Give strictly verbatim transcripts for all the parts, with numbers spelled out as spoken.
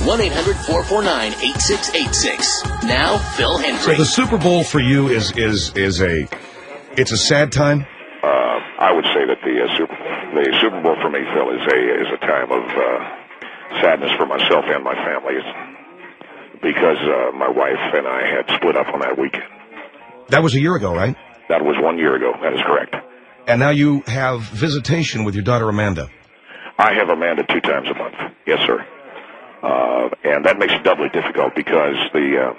one eight hundred four four nine eight six eight six. Now, Phil Hendry. So the Super Bowl for you is is is a it's a sad time? Uh, I would say that the uh, Super the Super Bowl for me, Phil, is a is a time of uh, sadness for myself and my family. It's because uh, my wife and I had split up on that weekend. That was a year ago, right? That was one year ago. That is correct. And now you have visitation with your daughter Amanda. I have Amanda two times a month. Yes, sir. Uh, and that makes it doubly difficult because the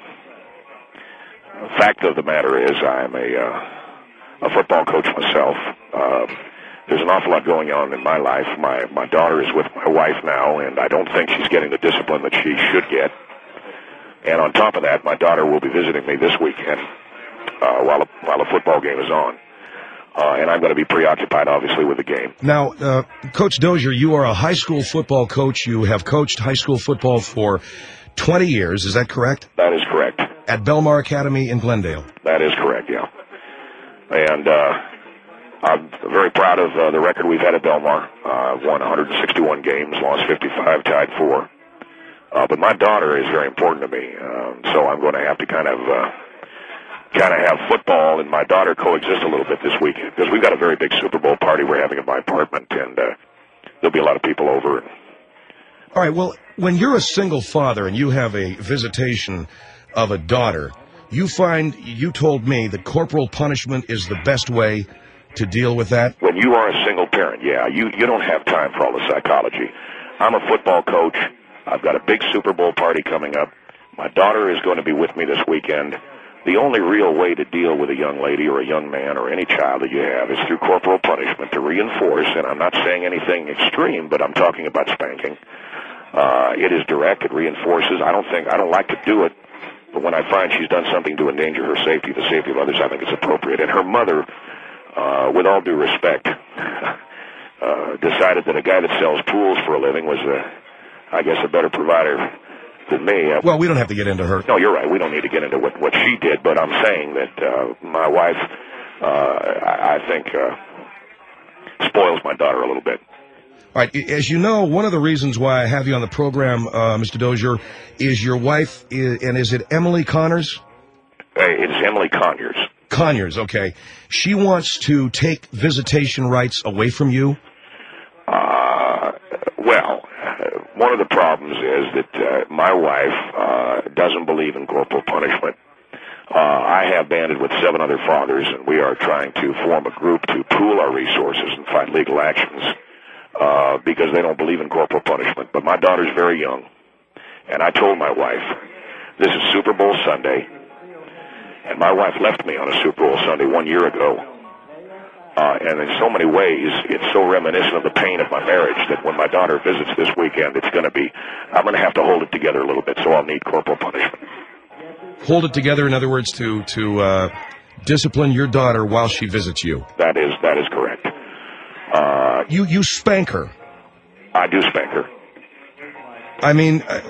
uh, fact of the matter is I'm a, uh, a football coach myself. Uh, there's an awful lot going on in my life. My, my daughter is with my wife now, and I don't think she's getting the discipline that she should get. And on top of that, my daughter will be visiting me this weekend uh, while, a, while a football game is on. Uh, and I'm going to be preoccupied, obviously, with the game. Now, uh, Coach Dozier, you are a high school football coach. You have coached high school football for twenty years. Is that correct? That is correct. At Belmar Academy in Glendale. That is correct, yeah. And uh, I'm very proud of uh, the record we've had at Belmar. Uh, won one hundred sixty-one games, lost fifty-five, tied four. Uh, but my daughter is very important to me, uh, so I'm going to have to kind of... Uh, kind of have football and my daughter coexist a little bit this weekend because we've got a very big Super Bowl party we're having at my apartment, and uh, there'll be a lot of people over. All right, well, when you're a single father and you have a visitation of a daughter, you find, you told me, that corporal punishment is the best way to deal with that? When you are a single parent, yeah, you, you don't have time for all the psychology. I'm a football coach. I've got a big Super Bowl party coming up. My daughter is going to be with me this weekend. The only real way to deal with a young lady or a young man or any child that you have is through corporal punishment to reinforce, and I'm not saying anything extreme, but I'm talking about spanking. Uh, it is direct, it reinforces. I don't think, I don't like to do it, but when I find she's done something to endanger her safety, the safety of others, I think it's appropriate. And her mother, uh, with all due respect, uh, decided that a guy that sells pools for a living was, uh, I guess, a better provider than me. Uh, well, we don't have to get into her. No, you're right. We don't need to get into what, what she did, but I'm saying that uh, my wife, uh, I, I think, uh, spoils my daughter a little bit. All right. As you know, one of the reasons why I have you on the program, uh, Mister Dozier, is your wife, is, and is it Emily Connors? Hey, it's Emily Conyers. Conyers, okay. She wants to take visitation rights away from you? Uh, well... One of the problems is that uh, my wife uh, doesn't believe in corporal punishment. Uh, I have banded with seven other fathers, and we are trying to form a group to pool our resources and fight legal actions uh, because they don't believe in corporal punishment. But my daughter's very young, and I told my wife, this is Super Bowl Sunday, and my wife left me on a Super Bowl Sunday one year ago. Uh, and in so many ways, it's so reminiscent of the pain of my marriage that when my daughter visits this weekend, it's going to be, I'm going to have to hold it together a little bit, so I'll need corporal punishment. Hold it together, in other words, to to uh, discipline your daughter while she visits you. That is that is correct. Uh, you you spank her. I do spank her. I mean, uh,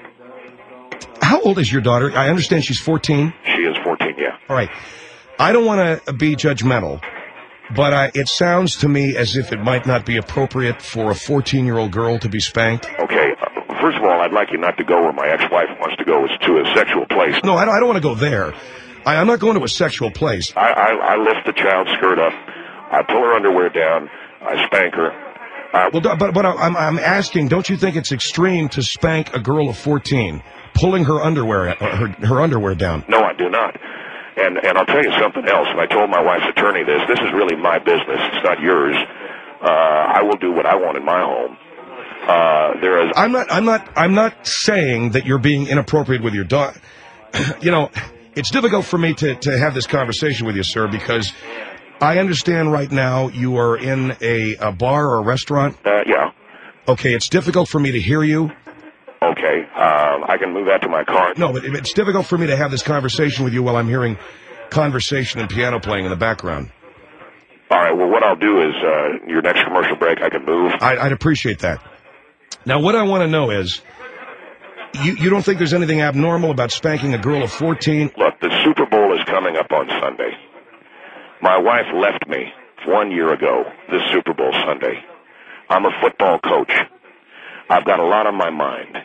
how old is your daughter? I understand she's fourteen. She is fourteen, yeah. All right. I don't want to be judgmental. But I, it sounds to me as if it might not be appropriate for a fourteen-year-old girl to be spanked. Okay, uh, first of all, I'd like you not to go where my ex-wife wants to go, is to a sexual place. No, I don't, I don't want to go there. I, I'm not going to a sexual place. I, I, I lift the child's skirt up, I pull her underwear down, I spank her. Uh, well, but, but I'm, I'm asking, don't you think it's extreme to spank a girl of fourteen, pulling her underwear, her, her underwear down? No, I do not. And and I'll tell you something else, and I told my wife's attorney this, this is really my business, it's not yours. Uh, I will do what I want in my home. Uh, there is... I'm not, I'm not, I'm not saying that you're being inappropriate with your daughter. You know, it's difficult for me to, to have this conversation with you, sir, because I understand right now you are in a, a bar or a restaurant. Uh, yeah. Okay, it's difficult for me to hear you. Okay, um, I can move that to my car. No, but it's difficult for me to have this conversation with you while I'm hearing conversation and piano playing in the background. All right, well, what I'll do is, uh, your next commercial break, I can move. I'd, I'd appreciate that. Now, what I want to know is, you, you don't think there's anything abnormal about spanking a girl of fourteen? Look, the Super Bowl is coming up on Sunday. My wife left me one year ago, this Super Bowl Sunday. I'm a football coach. I've got a lot on my mind.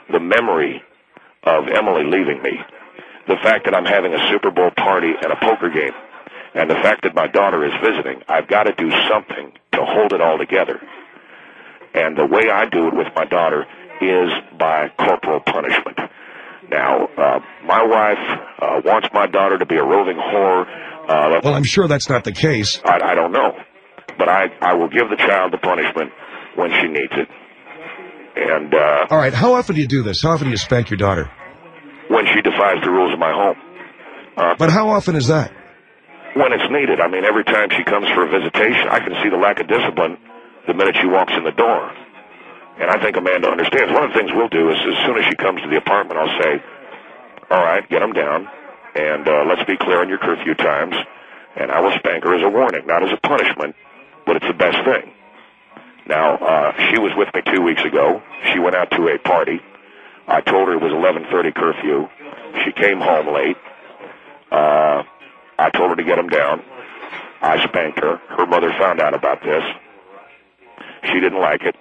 the memory of Emily leaving me, the fact that I'm having a Super Bowl party and a poker game, and the fact that my daughter is visiting, I've got to do something to hold it all together. And the way I do it with my daughter is by corporal punishment. Now, uh, my wife uh, wants my daughter to be a roving whore. Uh, well, I'm sure that's not the case. I, I don't know. But I, I will give the child the punishment when she needs it. And uh, all right, how often do you do this? How often do you spank your daughter? When she defies the rules of my home. Uh, but how often is that? When it's needed. I mean, every time she comes for a visitation, I can see the lack of discipline the minute she walks in the door. And I think Amanda understands. One of the things we'll do is as soon as she comes to the apartment, I'll say, all right, get them down, and uh, let's be clear on your curfew times, and I will spank her as a warning, not as a punishment, but it's the best thing. Now, uh, she was with me two weeks ago. She went out to a party. I told her it was eleven thirty curfew. She came home late. Uh, I told her to get them down. I spanked her. Her mother found out about this. She didn't like it.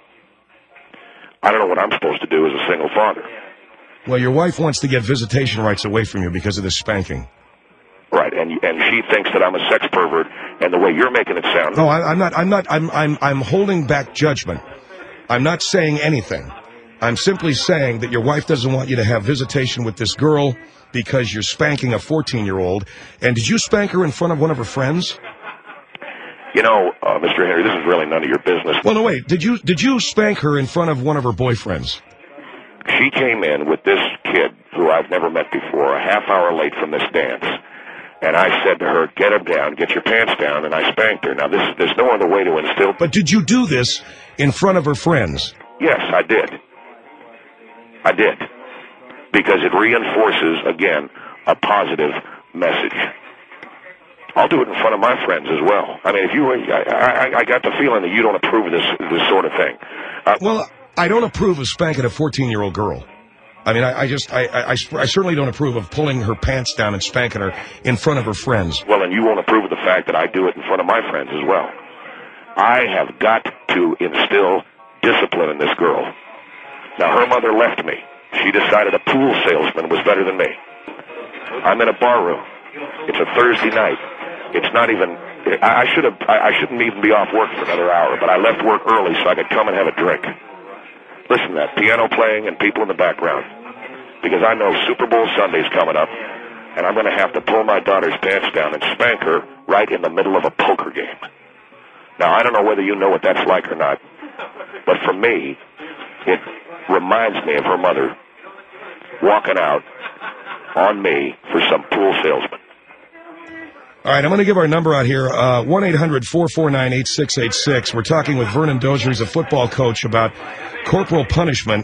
I don't know what I'm supposed to do as a single father. Well, your wife wants to get visitation rights away from you because of this spanking. Right, and and she thinks that I'm a sex pervert, and the way you're making it sound. No, I, I'm not. I'm not. I'm. I'm. I'm holding back judgment. I'm not saying anything. I'm simply saying that your wife doesn't want you to have visitation with this girl because you're spanking a fourteen-year-old. And did you spank her in front of one of her friends? You know, uh, Mister Henry, this is really none of your business. Well, no, wait. Did you did you spank her in front of one of her boyfriends? She came in with this kid who I've never met before, a half hour late from this dance. And I said to her, get him down, get your pants down, and I spanked her. Now, this, there's no other way to instill... But did you do this in front of her friends? Yes, I did. I did. Because it reinforces, again, a positive message. I'll do it in front of my friends as well. I mean, if you... I, I, I got the feeling that you don't approve of this, this sort of thing. Uh, well, I don't approve of spanking a fourteen-year-old girl. I mean, I, I just, I, I, I certainly don't approve of pulling her pants down and spanking her in front of her friends. Well, and you won't approve of the fact that I do it in front of my friends as well. I have got to instill discipline in this girl. Now, her mother left me. She decided a pool salesman was better than me. I'm in a bar room. It's a Thursday night. It's not even, I, I should have, I, I shouldn't even be off work for another hour, but I left work early so I could come and have a drink. Listen to that, piano playing and people in the background. Because I know Super Bowl Sunday's coming up, and I'm going to have to pull my daughter's pants down and spank her right in the middle of a poker game. Now, I don't know whether you know what that's like or not, but for me, it reminds me of her mother walking out on me for some pool salesman. All right, I'm going to give our number out here, uh, one eight hundred four four nine eight six eight six. We're talking with Vernon Dozier. He's a football coach about corporal punishment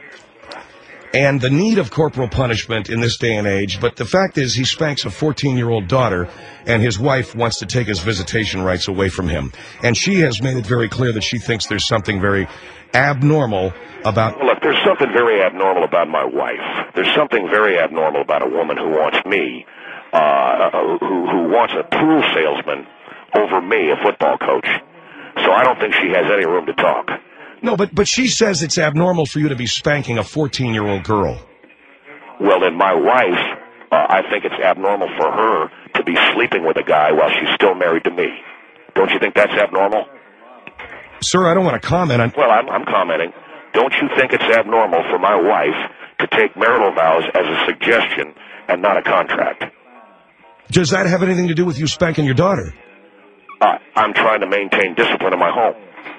and the need of corporal punishment in this day and age. But the fact is he spanks a fourteen-year-old daughter, and his wife wants to take his visitation rights away from him. And she has made it very clear that she thinks there's something very abnormal about... Well, look, there's something very abnormal about my wife. There's something very abnormal about a woman who wants me, uh, who, who wants a pool salesman over me, a football coach. So I don't think she has any room to talk. No, but but she says it's abnormal for you to be spanking a fourteen-year-old girl. Well, then my wife, uh, I think it's abnormal for her to be sleeping with a guy while she's still married to me. Don't you think that's abnormal? Sir, I don't want to comment on... Well, I'm, I'm commenting. Don't you think it's abnormal for my wife to take marital vows as a suggestion and not a contract? Does that have anything to do with you spanking your daughter? Uh, I'm trying to maintain discipline in my home.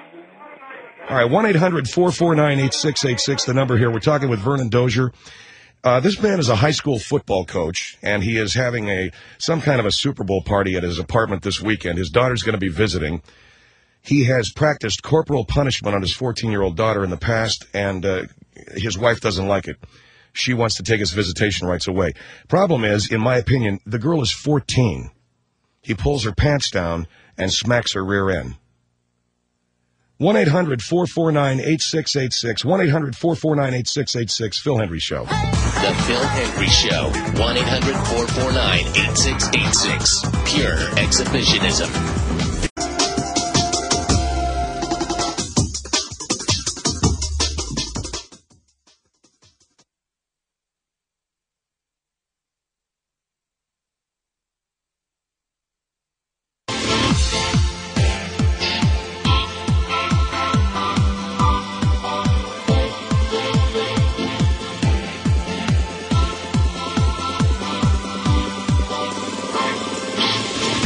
All right, one eight hundred four four nine eight six eight six, the number here. We're talking with Vernon Dozier. Uh, this man is a high school football coach, and he is having a some kind of a Super Bowl party at his apartment this weekend. His daughter's going to be visiting. He has practiced corporal punishment on his fourteen-year-old daughter in the past, and uh, his wife doesn't like it. She wants to take his visitation rights away. Problem is, in my opinion, the girl is fourteen. He pulls her pants down and smacks her rear end. one eight hundred four four nine eight six eight six. one eight hundred four four nine eight six eight six. Phil Hendry Show. The Phil Hendry Show. one eight hundred four four nine eight six eight six. Pure exhibitionism.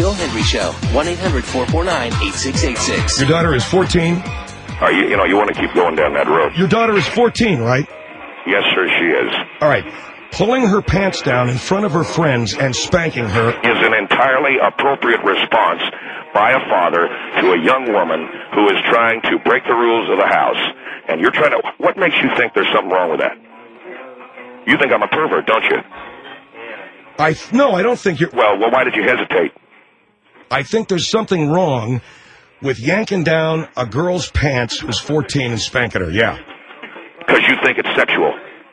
Bill Henry Show. one eight hundred four four nine eight six eight six. Your daughter is fourteen? Uh, you, you know, you want to keep going down that road. Your daughter is fourteen, right? Yes, sir, she is. All right. Pulling her pants down in front of her friends and spanking her is an entirely appropriate response by a father to a young woman who is trying to break the rules of the house. And you're trying to... What makes you think there's something wrong with that? You think I'm a pervert, don't you? I th- No, I don't think you're... Well, well, why did you hesitate? I think there's something wrong with yanking down a girl's pants who's fourteen and spanking her, yeah. Because you think it's sexual.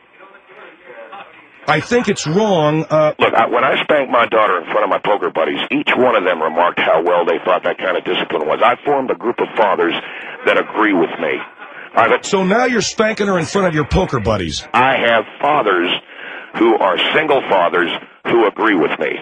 I think it's wrong. Uh, Look, I, when I spanked my daughter in front of my poker buddies, each one of them remarked how well they thought that kind of discipline was. I formed a group of fathers that agree with me. I've, so now you're spanking her in front of your poker buddies. I have fathers who are single fathers who agree with me.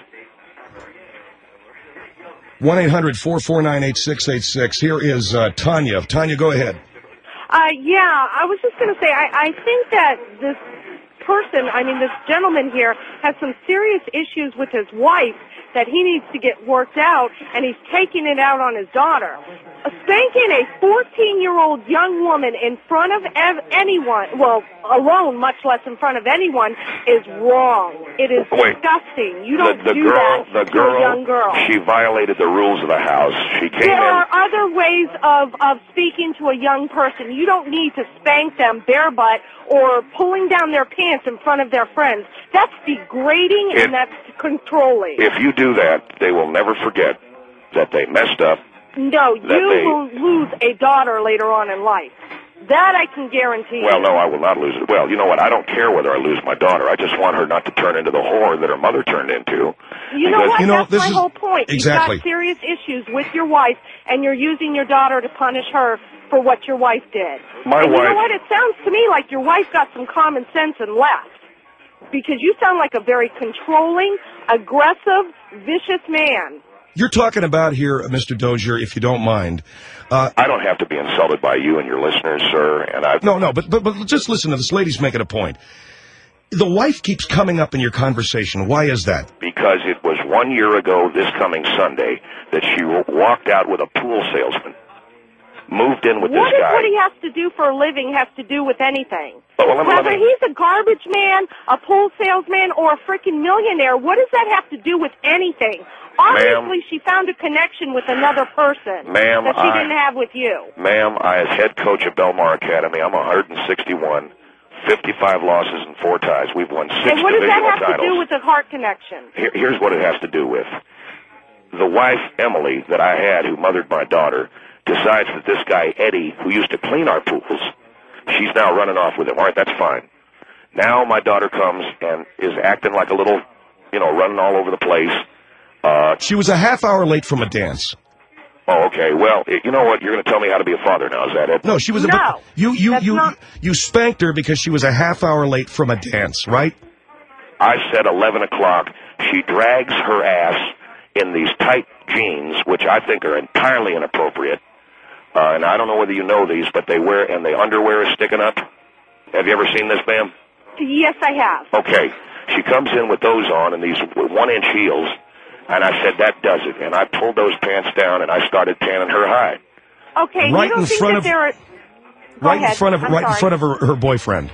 one eight hundred four four nine eight six eight six. Here is uh, Tanya. Tanya, go ahead. Uh, yeah, I was just going to say, I, I think that this person, I mean, this gentleman here has some serious issues with his wife that he needs to get worked out, and he's taking it out on his daughter. Spanking a fourteen-year-old young woman in front of ev- anyone, well, alone, much less in front of anyone, is wrong. It is Wait, disgusting. You don't the, the do girl, that the to girl, a young girl. She violated the rules of the house. She came There in. are other ways of, of speaking to a young person. You don't need to spank them bare butt or pulling down their pants in front of their friends. That's degrading It, and that's controlling. If you do that, they will never forget that they messed up. No, you they, will lose a daughter later on in life. That I can guarantee. Well, you. no, I will not lose it. Well, you know what? I don't care whether I lose my daughter. I just want her not to turn into the whore that her mother turned into. You know what? You know, That's this my is, whole point. Exactly. You've got serious issues with your wife, and you're using your daughter to punish her for what your wife did. My and wife... you know what? It sounds to me like your wife got some common sense and left. Because you sound like a very controlling, aggressive, vicious man. You're talking about here, Mister Dozier, if you don't mind. Uh, I don't have to be insulted by you and your listeners, sir. And I No, no, but, but but just listen to this. Lady's making a point. The wife keeps coming up in your conversation. Why is that? Because it was one year ago this coming Sunday that she walked out with a pool salesman. Moved in with What this is guy. what he has to do for a living has to do with anything? Oh, well, let me- let Whether me- he's a garbage man, a pool salesman, or a freaking millionaire, what does that have to do with anything? Obviously, she found a connection with another person Ma'am, that she I- didn't have with you. Ma'am, I as head coach of Belmar Academy, I'm one hundred sixty-one, fifty-five losses and four ties. We've won six And what does that divisional have titles. to do with a heart connection? Here, here's what it has to do with. The wife, Emily, that I had who mothered my daughter, decides that this guy, Eddie, who used to clean our pools, she's now running off with him. All right, that's fine. Now my daughter comes and is acting like a little, you know, running all over the place. Uh, She was a half hour late from a dance. oh, okay. Well, it, you know what? You're going to tell me how to be a father now. Is that it? No, she was a No, you you that's you not- you spanked her because she was a half hour late from a dance, right? I said eleven o'clock. She drags her ass in these tight jeans, which I think are entirely inappropriate. Uh, and I don't know whether you know these, but they wear, and the underwear is sticking up. Have you ever seen this, ma'am? Yes, I have. Okay. She comes in with those on and these one-inch heels, and I said, that does it. And I pulled those pants down, and I started tanning her hide. Okay, Right you don't in think front that of- there are... Go Right ahead. in front of I'm right in sorry. front of her, her boyfriend.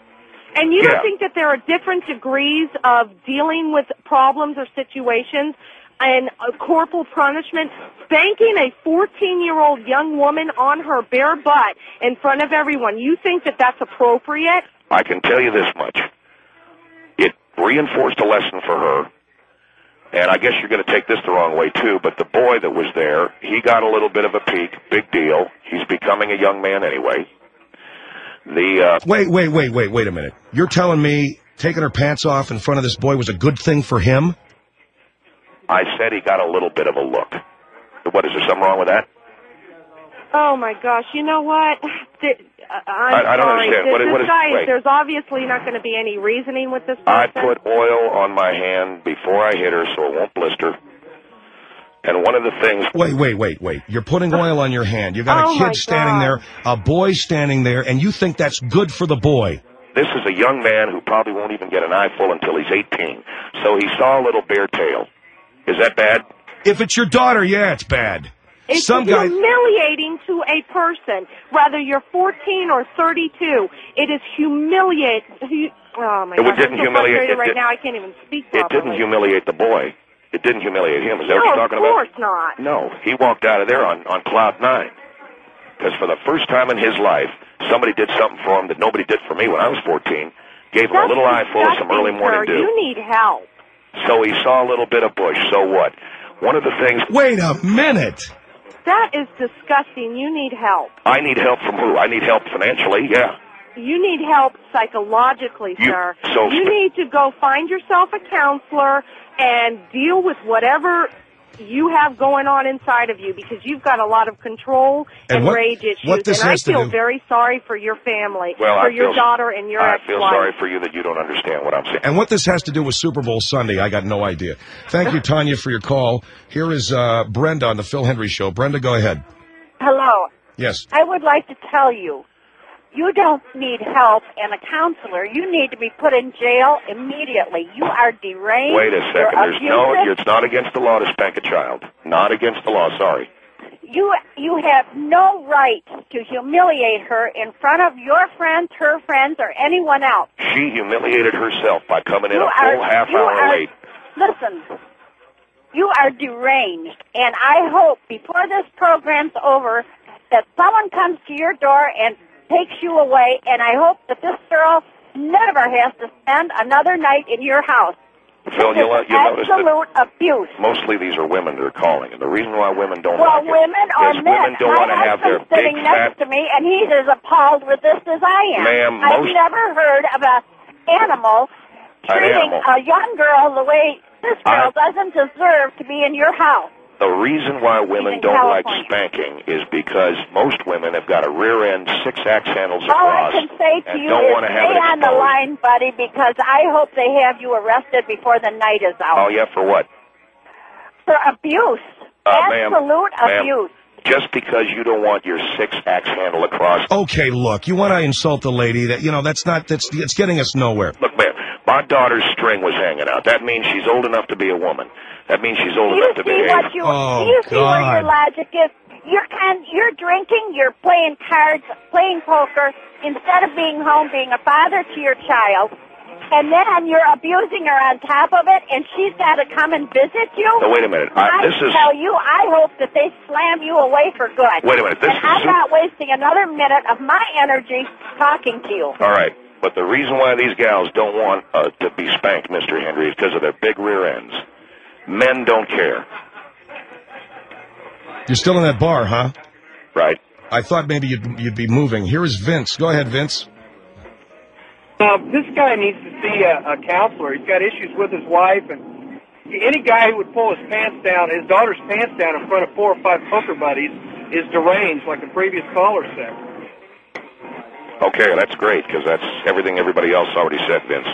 And you Yeah. don't think that there are different degrees of dealing with problems or situations and uh, corporal punishment? Spanking a fourteen-year-old young woman on her bare butt in front of everyone, you think that that's appropriate? I can tell you this much. It reinforced a lesson for her. And I guess you're going to take this the wrong way, too, but the boy that was there, he got a little bit of a peek. Big deal. He's becoming a young man anyway. The uh, Wait, wait, wait, wait, wait a minute. You're telling me taking her pants off in front of this boy was a good thing for him? I said he got a little bit of a look. What, is there something wrong with that? Oh, my gosh. You know what? Th- uh, I'm I- I don't sorry. understand. This, What is- this what is- guy, wait. there's obviously not going to be any reasoning with this I person. put oil on my hand before I hit her so it won't blister. And one of the things... Wait, wait, wait, wait. You're putting oil on your hand. You got Oh, a my kid standing God. there, a boy standing there, and you think that's good for the boy. This is a young man who probably won't even get an eyeful until he's eighteen. So he saw a little bear tail. Is that bad? If it's your daughter, yeah, it's bad. It's Some guy... humiliating to a person, whether you're fourteen or thirty-two. It is humiliating. Oh, my It God. didn't I'm so humiliate- frustrated it right did- now. I can't even speak It properly. didn't humiliate the boy. It didn't humiliate him. Is that No, what you're of talking about? course not. No, he walked out of there on, on cloud nine. Because for the first time in his life, somebody did something for him that nobody did for me when I was fourteen. Gave him That's a little eyeful of some disgusting, early morning sir. dew. You need help. So he saw a little bit of bush. So what? One of the things... Wait a minute. That is disgusting. You need help. I need help from who? I need help financially, yeah. You need help psychologically, You- sir. so you sp- need to go find yourself a counselor and deal with whatever you have going on inside of you, because you've got a lot of control And and, what- rage issues. what this and has I to feel do- very sorry for your family, Well, for I your feel- daughter and your I ex-wife. feel sorry for you that you don't understand what I'm saying. And what this has to do with Super Bowl Sunday, I got no idea. Thank you, Tanya, for your call. Here is uh, Brenda on the Phil Hendry Show. Brenda, go ahead. Hello. Yes. I would like to tell you, you don't need help and a counselor. You need to be put in jail immediately. You are deranged. Wait a second. You're There's no... abusive. It's not against the law to spank a child. Not against the law, sorry. You you have no right to humiliate her in front of your friends, her friends, or anyone else. She humiliated herself by coming in You a are full half you hour are, late. Listen, you are deranged, and I hope before this program's over that someone comes to your door and takes you away, and I hope that this girl never has to spend another night in your house. Phil, you'll, This is you'll notice that absolute abuse. mostly these are women that are calling, and the reason why women don't Well, like it women are is men. women don't My want to have their husband's big sitting next fat... to me, and he's as appalled with this as I am. Ma'am, I've most- never heard of an animal An treating animal. a young girl the way this girl I- doesn't deserve to be in your house. The reason why women in don't like California. spanking is because most women have got a rear end, six axe handles All I across, can say to and you don't is want to have stay it on the exposed. line, buddy, because I hope they have you arrested before the night is out. Oh, yeah, for what? For abuse. Uh, ma'am, Absolute ma'am. abuse. Just because you don't want your six axe handle across. Okay, look, you want to insult the lady? That you know, that's not. That's it's getting us nowhere. Look, ma'am, my daughter's string was hanging out. That means she's old enough to be a woman. That means she's old Do you enough to see behave. what you? Oh, do you see where your God. logic is? You're kind. You're drinking. You're playing cards, playing poker instead of being home, being a father to your child, and then you're abusing her on top of it, and she's got to come and visit you. No, wait a minute. I, I, this is. tell you, I hope that they slam you away for good. Wait a minute, this and is I'm su- not wasting another minute of my energy talking to you. All right. But the reason why these gals don't want uh, to be spanked, Mister Henry, is because of their big rear ends. Men don't care, You're still in that bar, huh? right? I thought maybe you'd you'd be moving. Here is Vince. Go ahead, Vince. Uh, this guy needs to see a, a counselor. He's got issues with his wife, and any guy who would pull his pants down, his daughter's pants down in front of four or five poker buddies, is deranged, like the previous caller said. Okay, that's great, because that's everything everybody else already said, Vince.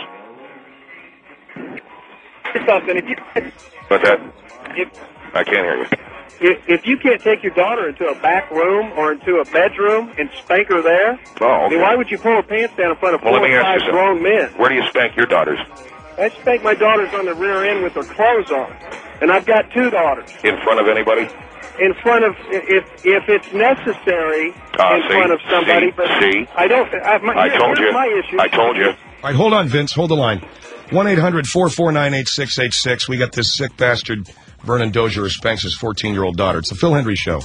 Something. If you But that, if, I can't hear you. if if you can't take your daughter into a back room or into a bedroom and spank her there, Oh, I okay. mean, why would you pull her pants down in front of Well, four let me or ask five you something. grown men? Where do you spank your daughters? I spank my daughters on the rear end with their clothes on, and I've got two daughters. In front of anybody? In front of, if if it's necessary, Ah, in see, front of somebody. see, but see. I don't. I, my, I here- told here's you. My issue. I told you. All right, hold on, Vince. Hold the line. one eight hundred four four nine eight six eight six. We got this sick bastard, Vernon Dozier, who spanks his fourteen-year-old daughter. It's the Phil Hendry Show.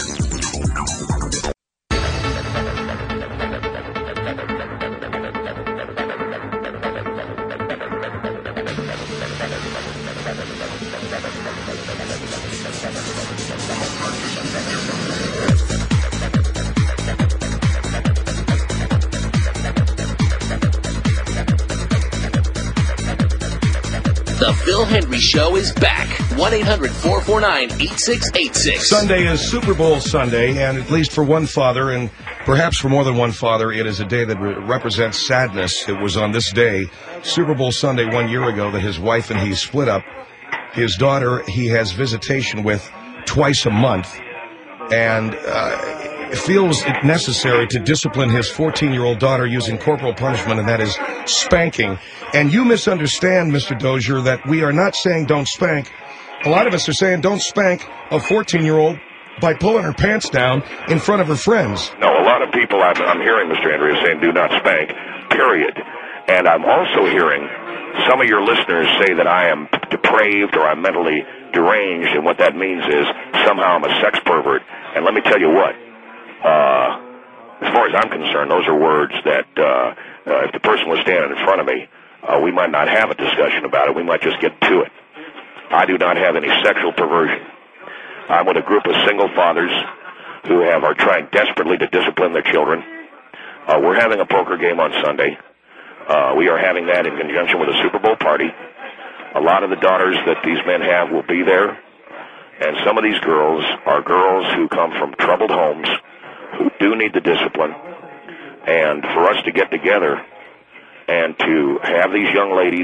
The Phil Hendry Show is back. one eight hundred four four nine eight six eight six. Sunday is Super Bowl Sunday, and at least for one father, and perhaps for more than one father, it is a day that re- represents sadness. It was on this day, Super Bowl Sunday one year ago, that his wife and he split up. His daughter, he has visitation with twice a month, and uh, feels it necessary to discipline his fourteen-year-old daughter using corporal punishment, and that is spanking. And you misunderstand, Mister Dozier, that we are not saying don't spank. A lot of us are saying don't spank a fourteen-year-old by pulling her pants down in front of her friends. No, a lot of people I'm, I'm hearing, Mister Andrea, saying do not spank, period. And I'm also hearing some of your listeners say that I am depraved or I'm mentally deranged, and what that means is somehow I'm a sex pervert. And let me tell you what, uh, as far as I'm concerned, those are words that uh, uh, if the person was standing in front of me, uh, we might not have a discussion about it. We might just get to it. I do not have any sexual perversion. I'm with a group of single fathers who have are trying desperately to discipline their children. Uh, we're having a poker game on Sunday. Uh, we are having that in conjunction with a Super Bowl party. A lot of the daughters that these men have will be there. And some of these girls are girls who come from troubled homes, who do need the discipline. And for us to get together and to have these young ladies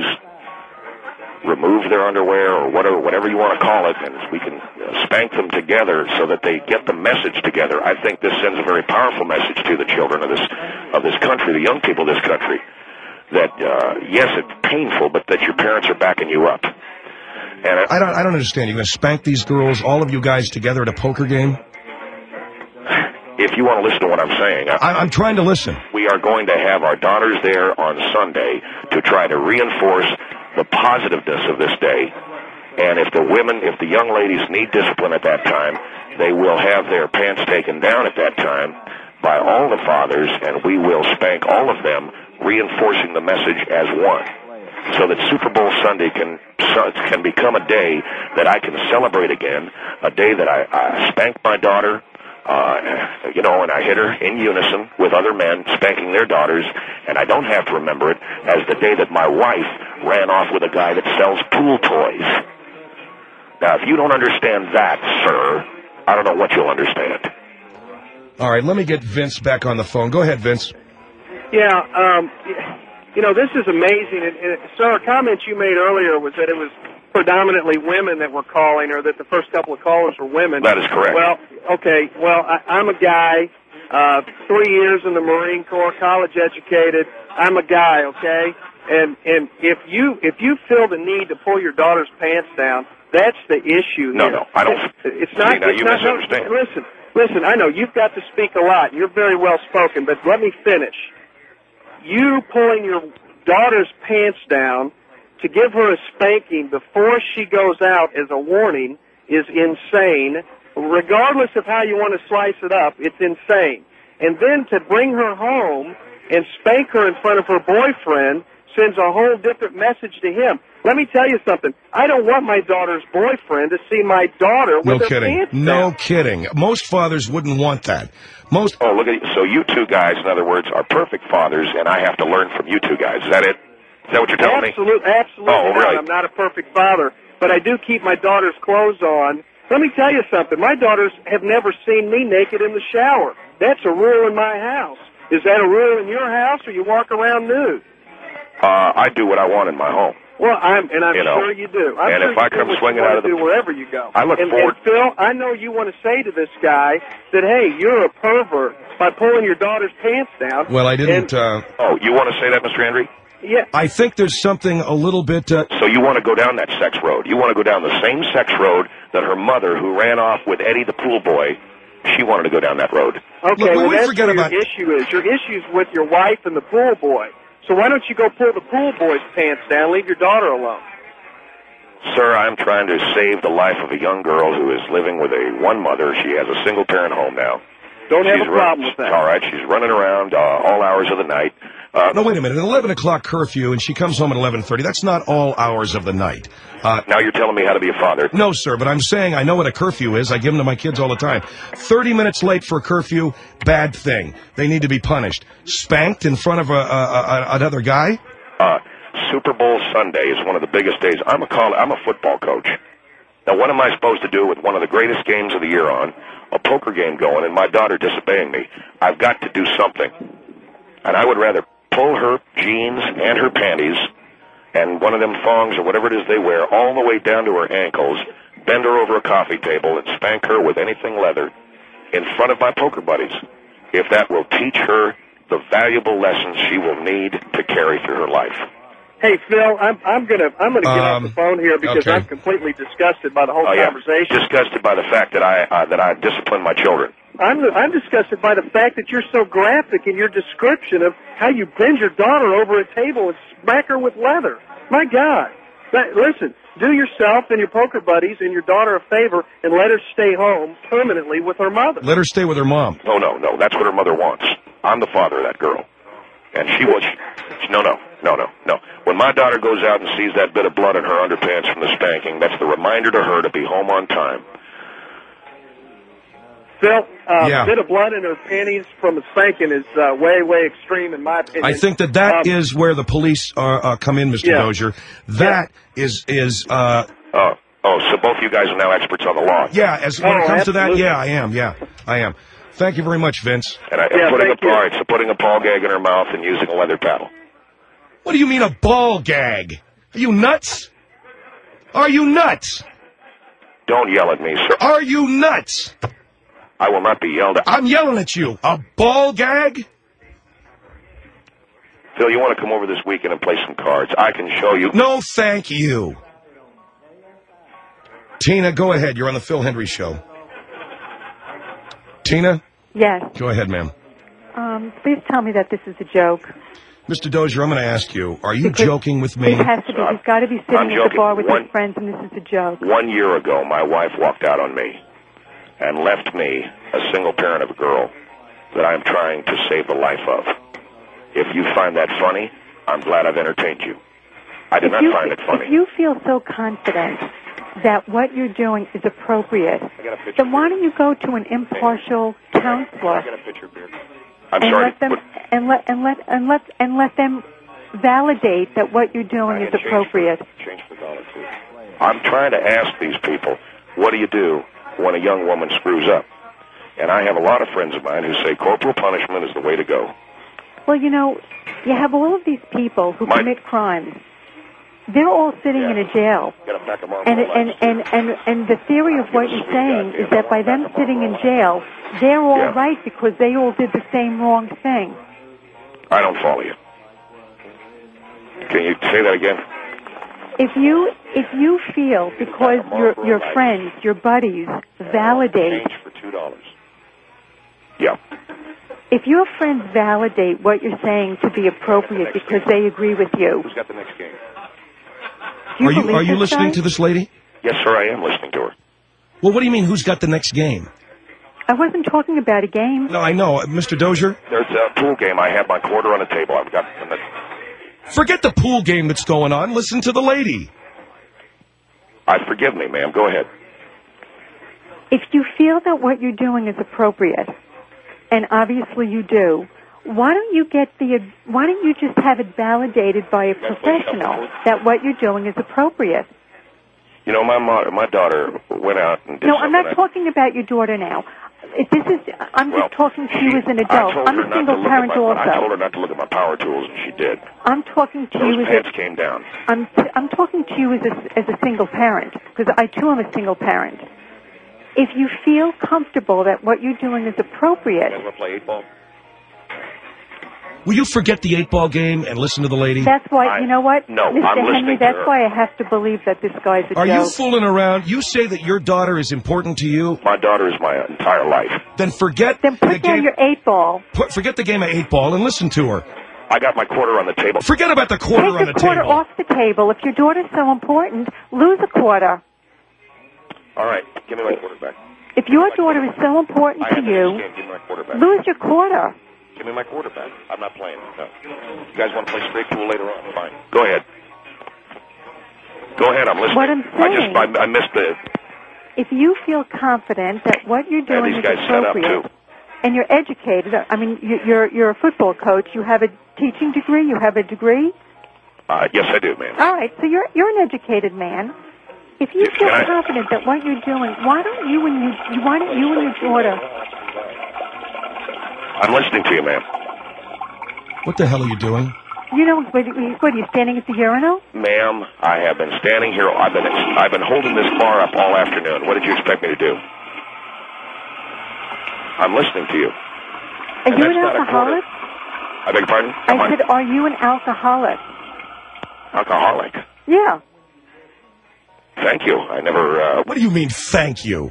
remove their underwear or whatever whatever you want to call it, and we can spank them together so that they get the message together. I think this sends a very powerful message to the children of this of this country, the young people of this country, that uh, yes, it's painful, but that your parents are backing you up. And I, I don't I don't understand. You're going to spank these girls, all of you guys together at a poker game? If you want to listen to what I'm saying, I, I'm trying to listen. We are going to have our daughters there on Sunday to try to reinforce the positiveness of this day. And if the women, if the young ladies need discipline at that time, they will have their pants taken down at that time by all the fathers, and we will spank all of them, reinforcing the message as one, so that Super Bowl Sunday can can become a day that I can celebrate again, a day that I, I spanked my daughter, uh, you know, and I hit her in unison with other men spanking their daughters, and I don't have to remember it as the day that my wife ran off with a guy that sells pool toys. Now, if you don't understand that, sir, I don't know what you'll understand. All right, let me get Vince back on the phone. Go ahead, Vince. Yeah, um, you know, this is amazing. And, and, sir, a comment you made earlier was that it was predominantly women that were calling, or that the first couple of callers were women. That is correct. Well, okay, well, I, I'm a guy, uh, three years in the Marine Corps, college educated. I'm a guy, okay? And and if you if you feel the need to pull your daughter's pants down, that's the issue. No, here. no, I don't. It's, it's not. See, now it's you not, misunderstand. No, listen, listen. I know you've got to speak a lot. You're very well spoken, but let me finish. You pulling your daughter's pants down to give her a spanking before she goes out as a warning is insane. Regardless of how you want to slice it up, it's insane. And then to bring her home and spank her in front of her boyfriend sends a whole different message to him. Let me tell you something. I don't want my daughter's boyfriend to see my daughter with no her kidding. pants down. No kidding. Most fathers wouldn't want that. Most. Oh, look at you. So you two guys, in other words, are perfect fathers, and I have to learn from you two guys. Is that it? Is that what you're telling Absolute, me? Absolutely. Oh, not. really? I'm not a perfect father, but I do keep my daughter's clothes on. Let me tell you something. My daughters have never seen me naked in the shower. That's a rule in my house. Is that a rule in your house, or you walk around nude? Uh, I do what I want in my home. Well, I'm, and I'm You know, sure you do. I'm and sure if I you do come what swinging you want out of to the- do wherever you go. I look and, forward- And Phil, I know you want to say to this guy that, hey, you're a pervert by pulling your daughter's pants down. Well, I didn't. And, Uh, Oh, you want to say that, Mister Andrew? yeah. I think there's something a little bit. Uh, So you want to go down that sex road. You want to go down the same sex road that her mother, who ran off with Eddie the pool boy, she wanted to go down that road. Okay, Look, we- well, we that's forget where about- your issue is. Your issue is with your wife and the pool boy. So why don't you go pull the pool boy's pants down, leave your daughter alone? Sir, I'm trying to save the life of a young girl who is living with a one mother. She has a single-parent home now. Don't have She's a problem run- with that. All right, she's running around uh, all hours of the night. Uh, no, wait a minute. An eleven o'clock curfew, and she comes home at eleven thirty. That's not all hours of the night. Uh, now you're telling me how to be a father. no, sir, but I'm saying I know what a curfew is. I give them to my kids all the time. thirty minutes late for a curfew, bad thing. They need to be punished. Spanked in front of a, a, a, another guy? Uh, Super Bowl Sunday is one of the biggest days. I'm a call, I'm a football coach. Now, what am I supposed to do with one of the greatest games of the year on, a poker game going, and my daughter disobeying me? I've got to do something. And I would rather pull her jeans and her panties and one of them thongs or whatever it is they wear all the way down to her ankles, bend her over a coffee table, and spank her with anything leather in front of my poker buddies, if that will teach her the valuable lessons she will need to carry through her life. Hey Phil, I'm I'm gonna I'm gonna get Um, off the phone here because okay. I'm completely disgusted by the whole Oh, yeah. conversation. Disgusted by the fact that I uh, that I discipline my children. I'm I'm disgusted by the fact that you're so graphic in your description of how you bend your daughter over a table and smack her with leather. My God. That, listen, do yourself and your poker buddies and your daughter a favor and let her stay home permanently with her mother. Let her stay with her mom. No, no, no. That's what her mother wants. I'm the father of that girl. And she was... No, no, no, no, no. When my daughter goes out and sees that bit of blood in her underpants from the spanking, that's the reminder to her to be home on time. Phil, uh, Yeah. a bit of blood in her panties from a spanking is uh, way, way extreme in my opinion. I think that that Um, is where the police are, uh, come in, Mister Yeah. Dozier. That is is uh, Oh, oh, so both you guys are now experts on the law. yeah. As when Oh, it comes to that, absolutely. yeah, I am. Yeah, I am. Thank you very much, Vince. And, I, and Yeah, putting thank a, you. all right, so putting a ball gag in her mouth and using a leather paddle. What do you mean a ball gag? Are you nuts? Are you nuts? Don't yell at me, sir. Are you nuts? I will not be yelled at. I'm yelling at you. A ball gag? Phil, you want to come over this weekend and play some cards? I can show you. No, thank you. Tina, go ahead. You're on the Phil Hendry Show. Tina, Yes. go ahead, ma'am. Um, please tell me that this is a joke. Mister Dozier, I'm going to ask you, are you Because joking with me? It has to be. He's got to be sitting I'm at the joking. bar with One- his friends, and this is a joke. One year ago, my wife walked out on me and left me a single parent of a girl that I'm trying to save the life of. If you find that funny, I'm glad I've entertained you. I did If not you, find it funny. if you feel so confident that what you're doing is appropriate, got a picture then why don't you go to an impartial counselor I got a picture beer. I'm and sorry. let them but and let and let and let and let them validate that what you're doing I is had change appropriate. For, change for dollar too. I'm trying to ask these people, what do you do when a young woman screws up? And I have a lot of friends of mine who say corporal punishment is the way to go. Well, you know, you have all of these people who My- commit crimes. They're all sitting Yeah. in a jail. Got a pack of Marlboro And, and, Lights, and, too. and, and the theory of what you're saying is that by them sitting in jail, they're all Yeah. right because they all did the same wrong thing. I don't follow you. Can you say that again? If you if you feel because your your friends, your buddies validate, Change for two dollars. Yeah. if your friends validate what you're saying to be appropriate because they agree with you, Who's got the next game? do you Are you believe are you this listening guy? to this lady? Yes, sir, I am listening to her. Well, what do you mean, who's got the next game? I wasn't talking about a game. No, I know. Uh, Mister Dozier, There's a pool game. I have my quarter on the table. I've got. forget the pool game that's going on. Listen to the lady. I forgive me, ma'am. Go ahead. If you feel that what you're doing is appropriate, and obviously you do, why don't you get the why don't you just have it validated by a professional that what you're doing is appropriate? You know, my mo- my daughter went out and did No, I'm something not I- talking about your daughter now. If this is I'm Well, just talking to you she- as an I adult. told I'm her a not to single look at parent my- I told also. her not to look at my power tools, and she did. I'm talking to Those you as pants a came down. I'm t- I'm talking to you as a as a single parent because I too am a single parent. If you feel comfortable that what you're doing is appropriate, You guys want to play eight ball? Will you forget the eight ball game and listen to the lady? that's why I- you know what, no, Mister I'm Henry. listening to That's her. why I have to believe that this guy's a Are joke. you fooling around? You say that your daughter is important to you? My daughter is my entire life. Then forget then the put down game. your eight ball. put- forget the game of eight ball and listen to her. I got my quarter on the table. Forget about the quarter Take on the the quarter table. off the table. If your daughter's so important, lose a quarter. All right, give me my quarter back. If your daughter is so important I to have the you, next game. Give me my quarter back. lose your quarter. Give me my quarter back. I'm not playing. No. You guys want to play straight pool later on? Fine. Go ahead. Go ahead. I'm listening. What I'm I just saying- I, I missed the. If you feel confident that what you're Yeah, doing these is guys set up appropriate, too. and you're educated, I mean, you- you're you're a football coach. You have a teaching degree. You have a degree. Uh, yes, I do, ma'am. All right, so you're you're an educated man. If you Yes, feel can I- confident that what you're doing, why don't you and you why don't you and your daughter? I'm listening to you, ma'am. What the hell are you doing? You know, what, what are you standing at the urinal? Ma'am, I have been standing here. I've been I've been holding this bar up all afternoon. What did you expect me to do? I'm listening to you. Are And you that's an not a alcoholic? I beg your pardon? Am I said, are you an alcoholic? Alcoholic. Yeah. Thank you. I never... Uh... What do you mean, thank you?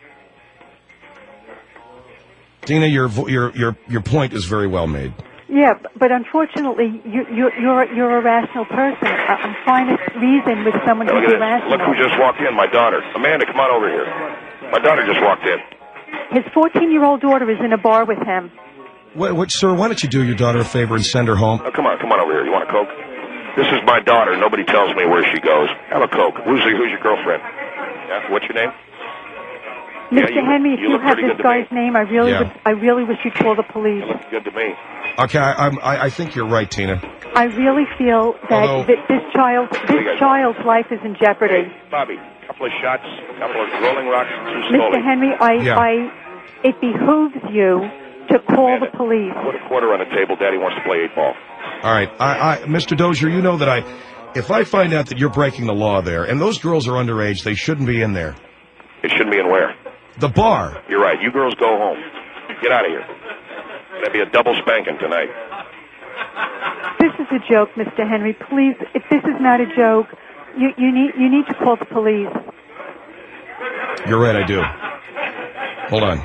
Tina, your vo- your your your point is very well made. Yeah, but unfortunately, you, you, you're you're a rational person. I- I'm trying to reason with someone Look who's at this. irrational. Look who just walked in, my daughter. Amanda, come on over here. My daughter just walked in. His fourteen-year-old daughter is in a bar with him. What, what, sir, why don't you do your daughter a favor and send her home? Oh, come on, come on over here. You want a Coke? This is my daughter. Nobody tells me where she goes. Have a Coke. Who's, your- who's your girlfriend? Yeah, what's your name? Mister Yeah, you- Henry, if you you, look have pretty this good to me. guy's name, I really Yeah. would, I really wish you'd call the police. You look good to me. Okay, I, I'm, I, I think you're right, Tina. I really feel that Although- th- this child, this child's life is in jeopardy. Hey, Bobby, a couple of shots, a couple of rolling rocks, too Mister slowly. Henry, I, Yeah. I, it behooves you to call the police. Put a quarter on the table. Daddy wants to play eight ball. All right, I, I, Mister Dozier, you know that I, if I find out that you're breaking the law there, and those girls are underage, they shouldn't be in there. It shouldn't be in where? The bar. You're right. You girls go home. Get out of here. There'll be a double spanking tonight. This is a joke, Mister Henry. Please, if this is not a joke, you, you need you need to call the police. You're right, I do. Hold on.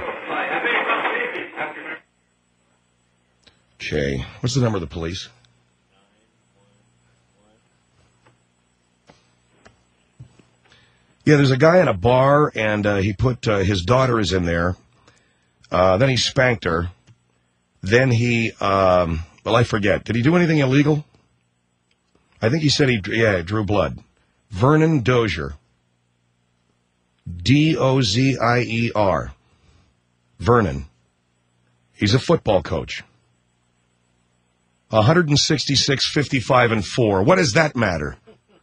Okay, what's the number of the police? Yeah, there's a guy in a bar, and uh, he put uh, his daughter is in there. Uh, then he spanked her. Then he, um, well, I forget. Did he do anything illegal? I think he said he, yeah, drew blood. Vernon Dozier. D O Z I E R. Vernon. He's a football coach. one sixty-six, fifty-five, and four. What does that matter?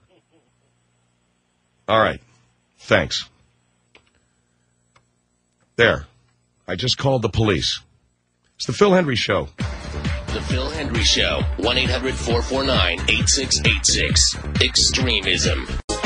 All right. Thanks. There. I just called the police. It's the Phil Hendry Show. The Phil Hendry Show. one eight hundred four four nine eight six eight six. Extremism.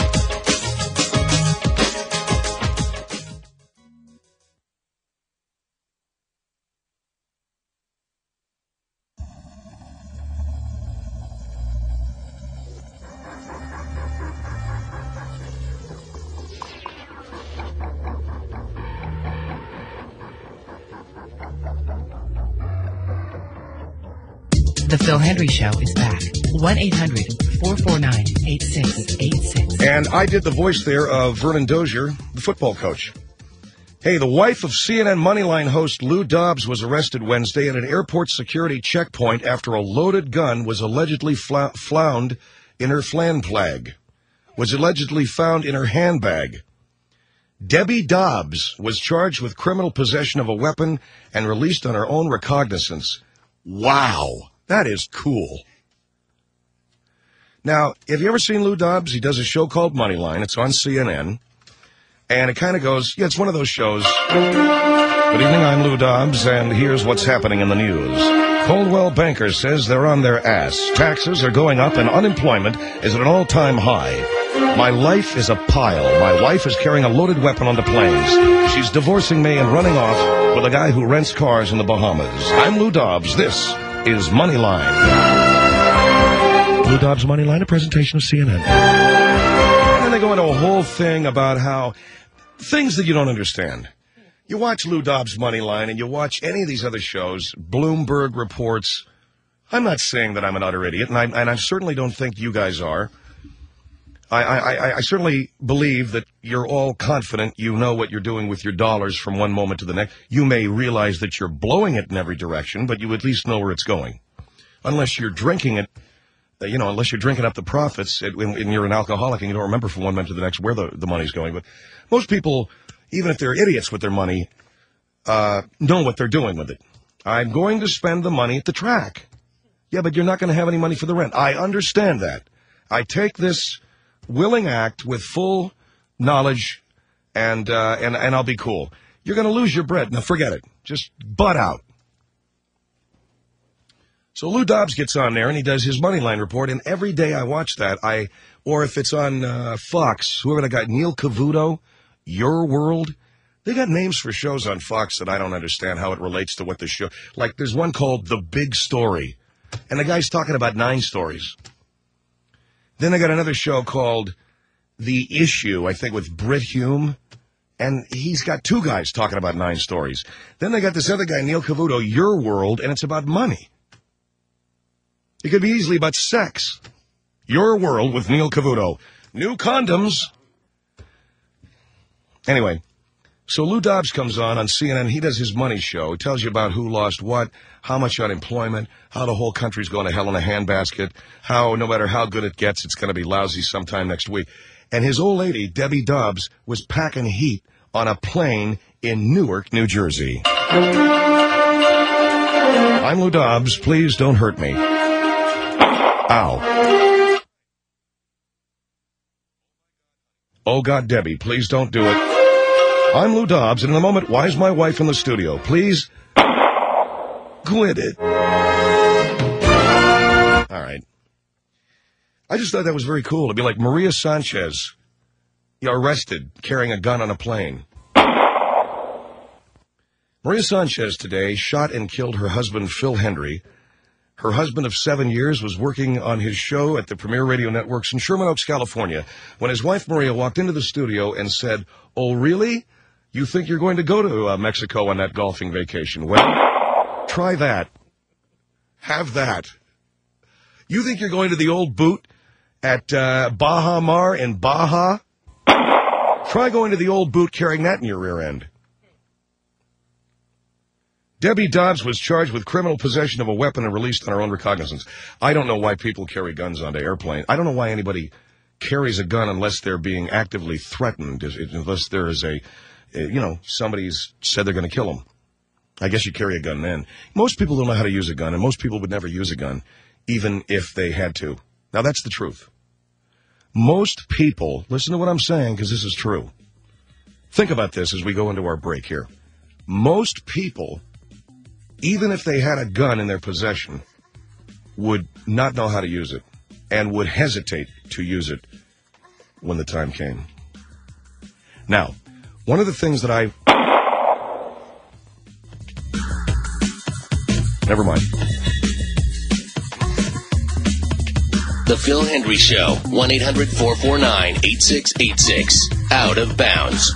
The Phil Hendry Show is back. one eight hundred four four nine eight six eight six. And I did the voice there of Vernon Dozier, the football coach. Hey, the wife of C N N Moneyline host Lou Dobbs was arrested Wednesday at an airport security checkpoint after a loaded gun was allegedly fla- found in her flan flag, was allegedly found in her handbag. Debbie Dobbs was charged with criminal possession of a weapon and released on her own recognizance. Wow, that is cool. Now, have you ever seen Lou Dobbs? He does a show called Moneyline. It's on C N N. And it kind of goes, yeah, it's one of those shows. Good evening, I'm Lou Dobbs, and here's what's happening in the news. Coldwell Banker says they're on their ass. Taxes are going up and unemployment is at an all-time high. My life is a pile. My wife is carrying a loaded weapon onto planes. She's divorcing me and running off with a guy who rents cars in the Bahamas. I'm Lou Dobbs. This is Moneyline. Lou Dobbs Moneyline, a presentation of C N N. And then they go into a whole thing about how things that you don't understand. You watch Lou Dobbs Moneyline and you watch any of these other shows, Bloomberg reports. I'm not saying that I'm an utter idiot, and I, and I certainly don't think you guys are. I, I, I certainly believe that you're all confident you know what you're doing with your dollars from one moment to the next. You may realize that you're blowing it in every direction, but you at least know where it's going. Unless you're drinking it, uh, you know, unless you're drinking up the profits and, and you're an alcoholic and you don't remember from one minute to the next where the, the money's going. But most people, even if they're idiots with their money, uh, know what they're doing with it. I'm going to spend the money at the track. Yeah, but you're not going to have any money for the rent. I understand that. I take this willing act with full knowledge, and uh, and and I'll be cool. You're going to lose your bread. Now, forget it. Just butt out. So Lou Dobbs gets on there, and he does his Moneyline report, and every day I watch that, I or if it's on uh, Fox, whoever they got, Neil Cavuto, Your World, they got names for shows on Fox that I don't understand how it relates to what the show. Like, there's one called The Big Story, and the guy's talking about nine stories. Then they got another show called The Issue, I think, with Britt Hume. And he's got two guys talking about nine stories. Then they got this other guy, Neil Cavuto, Your World, and it's about money. It could be easily about sex. Your World with Neil Cavuto. New condoms. Anyway, so Lou Dobbs comes on on C N N. He does his money show. He tells you about who lost what, how much unemployment, how the whole country's going to hell in a handbasket, how no matter how good it gets, it's going to be lousy sometime next week. And his old lady, Debbie Dobbs, was packing heat on a plane in Newark, New Jersey. I'm Lou Dobbs. Please don't hurt me. Ow. Oh, God, Debbie, please don't do it. I'm Lou Dobbs, and in a moment, why is my wife in the studio? Please quit it. All right. I just thought that was very cool. It'd be like Maria Sanchez arrested carrying a gun on a plane. Maria Sanchez today shot and killed her husband, Phil Hendry. Her husband of seven years was working on his show at the Premier Radio Networks in Sherman Oaks, California, when his wife, Maria, walked into the studio and said, "Oh, really? You think you're going to go to uh, Mexico on that golfing vacation? Well, try that. Have that. You think you're going to the old boot at uh, Baja Mar in Baja? Try going to the old boot carrying that in your rear end." Debbie Dobbs was charged with criminal possession of a weapon and released on her own recognizance. I don't know why people carry guns onto airplanes. I don't know why anybody carries a gun unless they're being actively threatened, unless there is a, you know, somebody's said they're going to kill them. I guess you carry a gun then. Most people don't know how to use a gun, and most people would never use a gun, even if they had to. Now, that's the truth. Most people, listen to what I'm saying, because this is true. Think about this as we go into our break here. Most people, even if they had a gun in their possession, would not know how to use it and would hesitate to use it when the time came. Now, one of the things that I... Never mind. The Phil Hendry Show, one eight hundred four four nine eight six eight six. Out of bounds.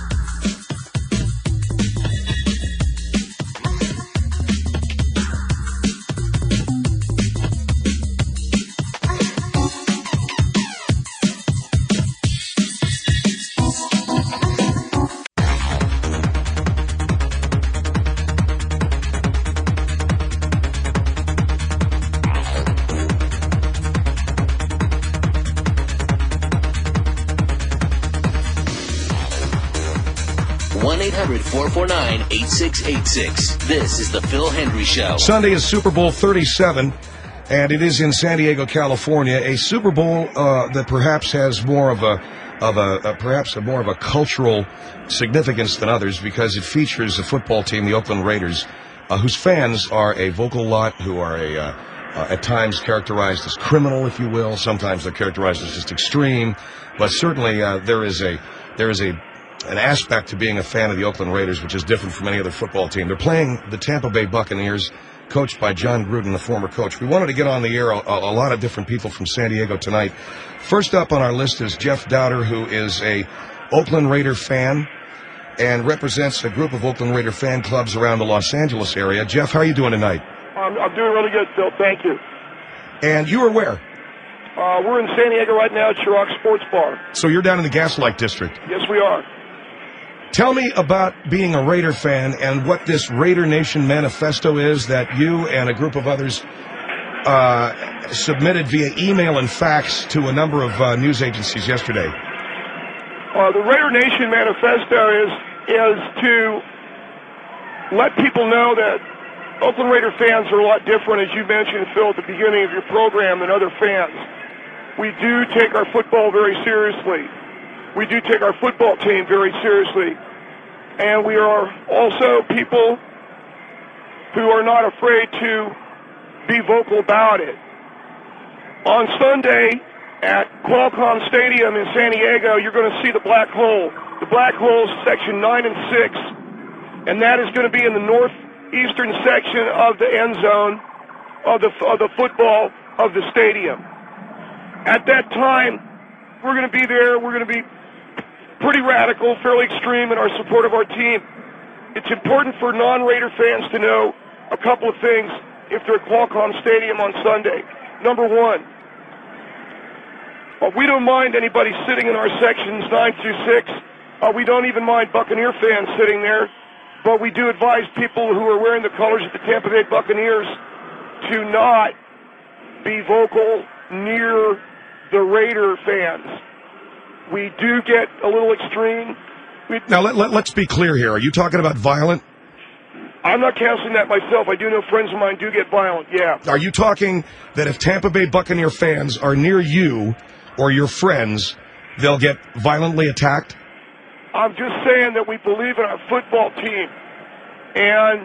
one eight hundred four four nine eight six eight six. This is the Phil Hendry Show. Sunday is Super Bowl thirty-seven, and it is in San Diego, California. A Super Bowl uh, that perhaps has more of a of a, a perhaps a more of a cultural significance than others because it features a football team, the Oakland Raiders, uh, whose fans are a vocal lot, who are a uh, uh, at times characterized as criminal, if you will. Sometimes they're characterized as just extreme, but certainly uh, there is a there is a an aspect to being a fan of the Oakland Raiders, which is different from any other football team. They're playing the Tampa Bay Buccaneers, coached by John Gruden, the former coach. We wanted to get on the air a, a lot of different people from San Diego tonight. First up on our list is Jeff Dowder, who is a Oakland Raider fan and represents a group of Oakland Raider fan clubs around the Los Angeles area. Jeff, how are you doing tonight? I'm, I'm doing really good, Phil. Thank you. And you are where? Uh, we're in San Diego right now at Chirac Sports Bar. So you're down in the Gaslight District? Yes, we are. Tell me about being a Raider fan and what this Raider Nation manifesto is that you and a group of others uh, submitted via email and fax to a number of uh, news agencies yesterday. Uh, the Raider Nation manifesto is is to let people know that Oakland Raider fans are a lot different, as you mentioned, Phil, at the beginning of your program, than other fans. We do take our football very seriously. We do take our football team very seriously. And we are also people who are not afraid to be vocal about it. On Sunday at Qualcomm Stadium in San Diego, you're going to see the black hole. The black hole is section nine and six, and that is going to be in the northeastern section of the end zone of the, of the football of the stadium. at that time, we're going to be there. We're going to be pretty radical, fairly extreme in our support of our team. It's important for non-Raider fans to know a couple of things if they're at Qualcomm Stadium on Sunday. Number one, uh, we don't mind anybody sitting in our sections nine through six. Uh, we don't even mind Buccaneer fans sitting there, but we do advise people who are wearing the colors of the Tampa Bay Buccaneers to not be vocal near the Raider fans. We do get a little extreme. We, now, let, let, let's be clear here. Are you talking about violent? I'm not counseling that myself. I do know friends of mine do get violent, yeah. Are you talking that if Tampa Bay Buccaneer fans are near you or your friends, they'll get violently attacked? I'm just saying that we believe in our football team. And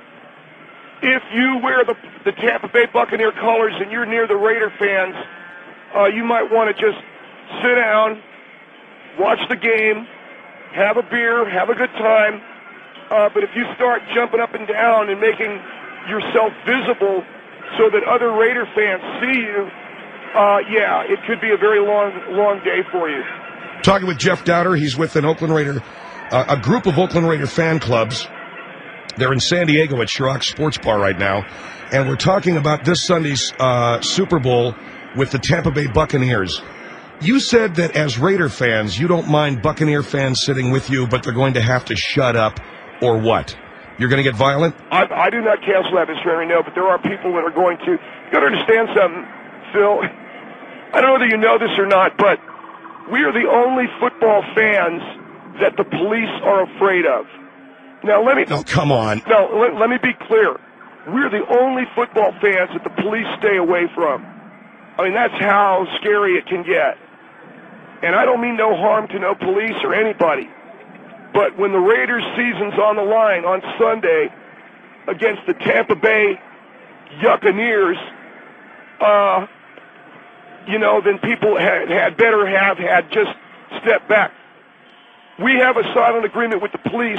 if you wear the, the Tampa Bay Buccaneer colors and you're near the Raider fans, uh, you might want to just sit down, watch the game, have a beer, have a good time. Uh, but if you start jumping up and down and making yourself visible so that other Raider fans see you, uh, yeah, it could be a very long, long day for you. Talking with Jeff Dowder. He's with an Oakland Raider, uh, a group of Oakland Raider fan clubs. They're in San Diego at Chirac Sports Bar right now. And we're talking about this Sunday's uh, Super Bowl with the Tampa Bay Buccaneers. You said that as Raider fans, you don't mind Buccaneer fans sitting with you, but they're going to have to shut up, or what? You're going to get violent? I, I do not cancel that, Mister Henry, no, but there are people that are going to. You've got to understand something, Phil. I don't know whether you know this or not, but we are the only football fans that the police are afraid of. Now, let me... No, come on. No, let, let me be clear. We're the only football fans that the police stay away from. I mean, that's how scary it can get. And I don't mean no harm to no police or anybody. But when the Raiders' season's on the line on Sunday against the Tampa Bay Buccaneers, uh, you know, then people had, had better have had just stepped back. We have a silent agreement with the police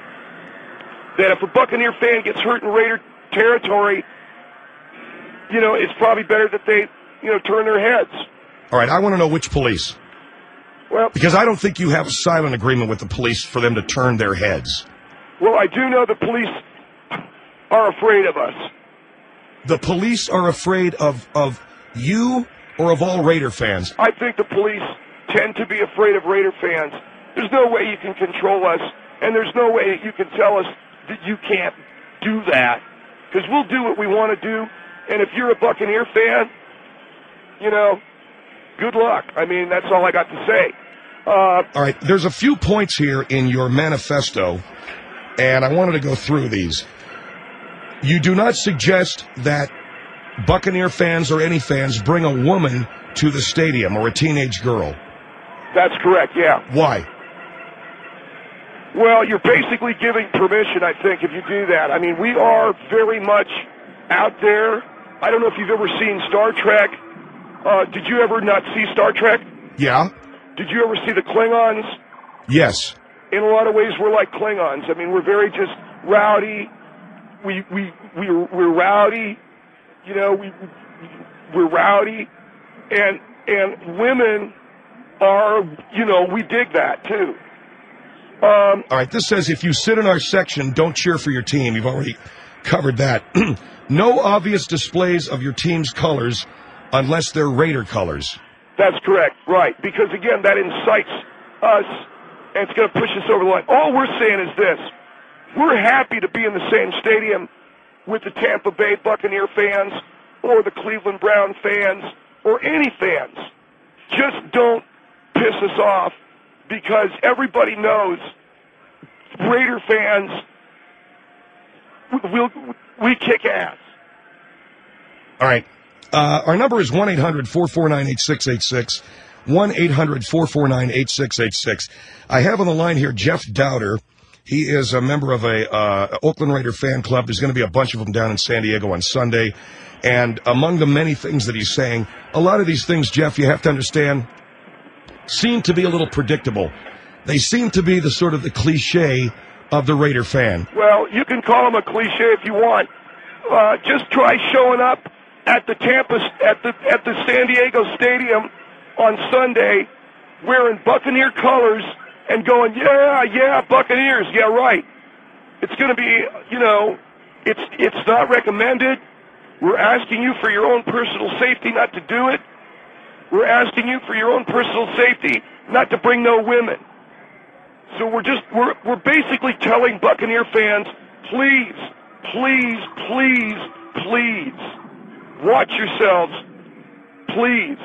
that if a Buccaneer fan gets hurt in Raider territory, you know, it's probably better that they, you know, turn their heads. All right, I want to know which police. Well, because I don't think you have a silent agreement with the police for them to turn their heads. Well, I do know the police are afraid of us. The police are afraid of, of you or of all Raider fans? I think the police tend to be afraid of Raider fans. There's no way you can control us, and there's no way that you can tell us that you can't do that, because we'll do what we want to do, and if you're a Buccaneer fan, you know, good luck. I mean, that's all I got to say. Uh, all right, there's a few points here in your manifesto, and I wanted to go through these. You do not suggest that Buccaneer fans or any fans bring a woman to the stadium or a teenage girl. That's correct, yeah. Why? Well, you're basically giving permission, I think, if you do that. I mean, we are very much out there. I don't know if you've ever seen Star Trek. Uh, did you ever not see Star Trek? Yeah. Did you ever see the Klingons? Yes. In a lot of ways, we're like Klingons. I mean, we're very just rowdy. We we we we're rowdy. You know, we we're rowdy, and and women are, you know, we dig that too. Um, All right, this says if you sit in our section, don't cheer for your team. You've already covered that. No obvious displays of your team's colors unless they're Raider colors. That's correct, right. Because, again, that incites us, and it's going to push us over the line. All we're saying is this. We're happy to be in the same stadium with the Tampa Bay Buccaneer fans or the Cleveland Brown fans or any fans. Just don't piss us off, because everybody knows Raider fans, we'll, we kick ass. All right. Uh, our number is one eight hundred four four nine eight six eight six, one eight hundred four four nine eight six eight six. I have on the line here Jeff Dowder. He is a member of a uh, Oakland Raider fan club. There's going to be a bunch of them down in San Diego on Sunday. And among the many things that he's saying, a lot of these things, Jeff, you have to understand, seem to be a little predictable. They seem to be the sort of the cliche of the Raider fan. Well, you can call them a cliche if you want. Uh, just try showing up at the Tampa at the at the San Diego Stadium on Sunday wearing Buccaneer colors and going, yeah, yeah, Buccaneers, yeah, right. It's going to be, you know, it's it's not recommended. We're asking you for your own personal safety not to do it. We're asking you for your own personal safety not to bring no women. So we're just we're we're basically telling Buccaneer fans, please, please, please, please, watch yourselves, please.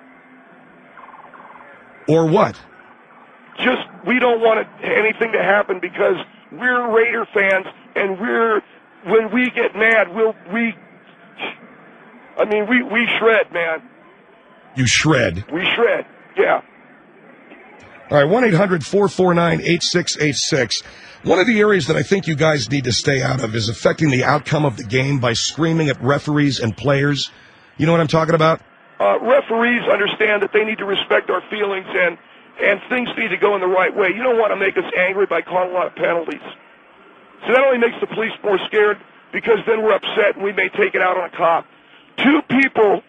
Or what? Just, we don't want it, anything to happen because we're Raider fans, and we're, when we get mad, we'll, we, I mean, we, we shred, man. You shred. We shred, yeah. All right, one eight hundred four four nine eight six eight six. One of the areas that I think you guys need to stay out of is affecting the outcome of the game by screaming at referees and players. You know what I'm talking about? Uh, referees understand that they need to respect our feelings, and, and things need to go in the right way. You don't want to make us angry by calling a lot of penalties. So that only makes the police more scared because then we're upset and we may take it out on a cop. Two people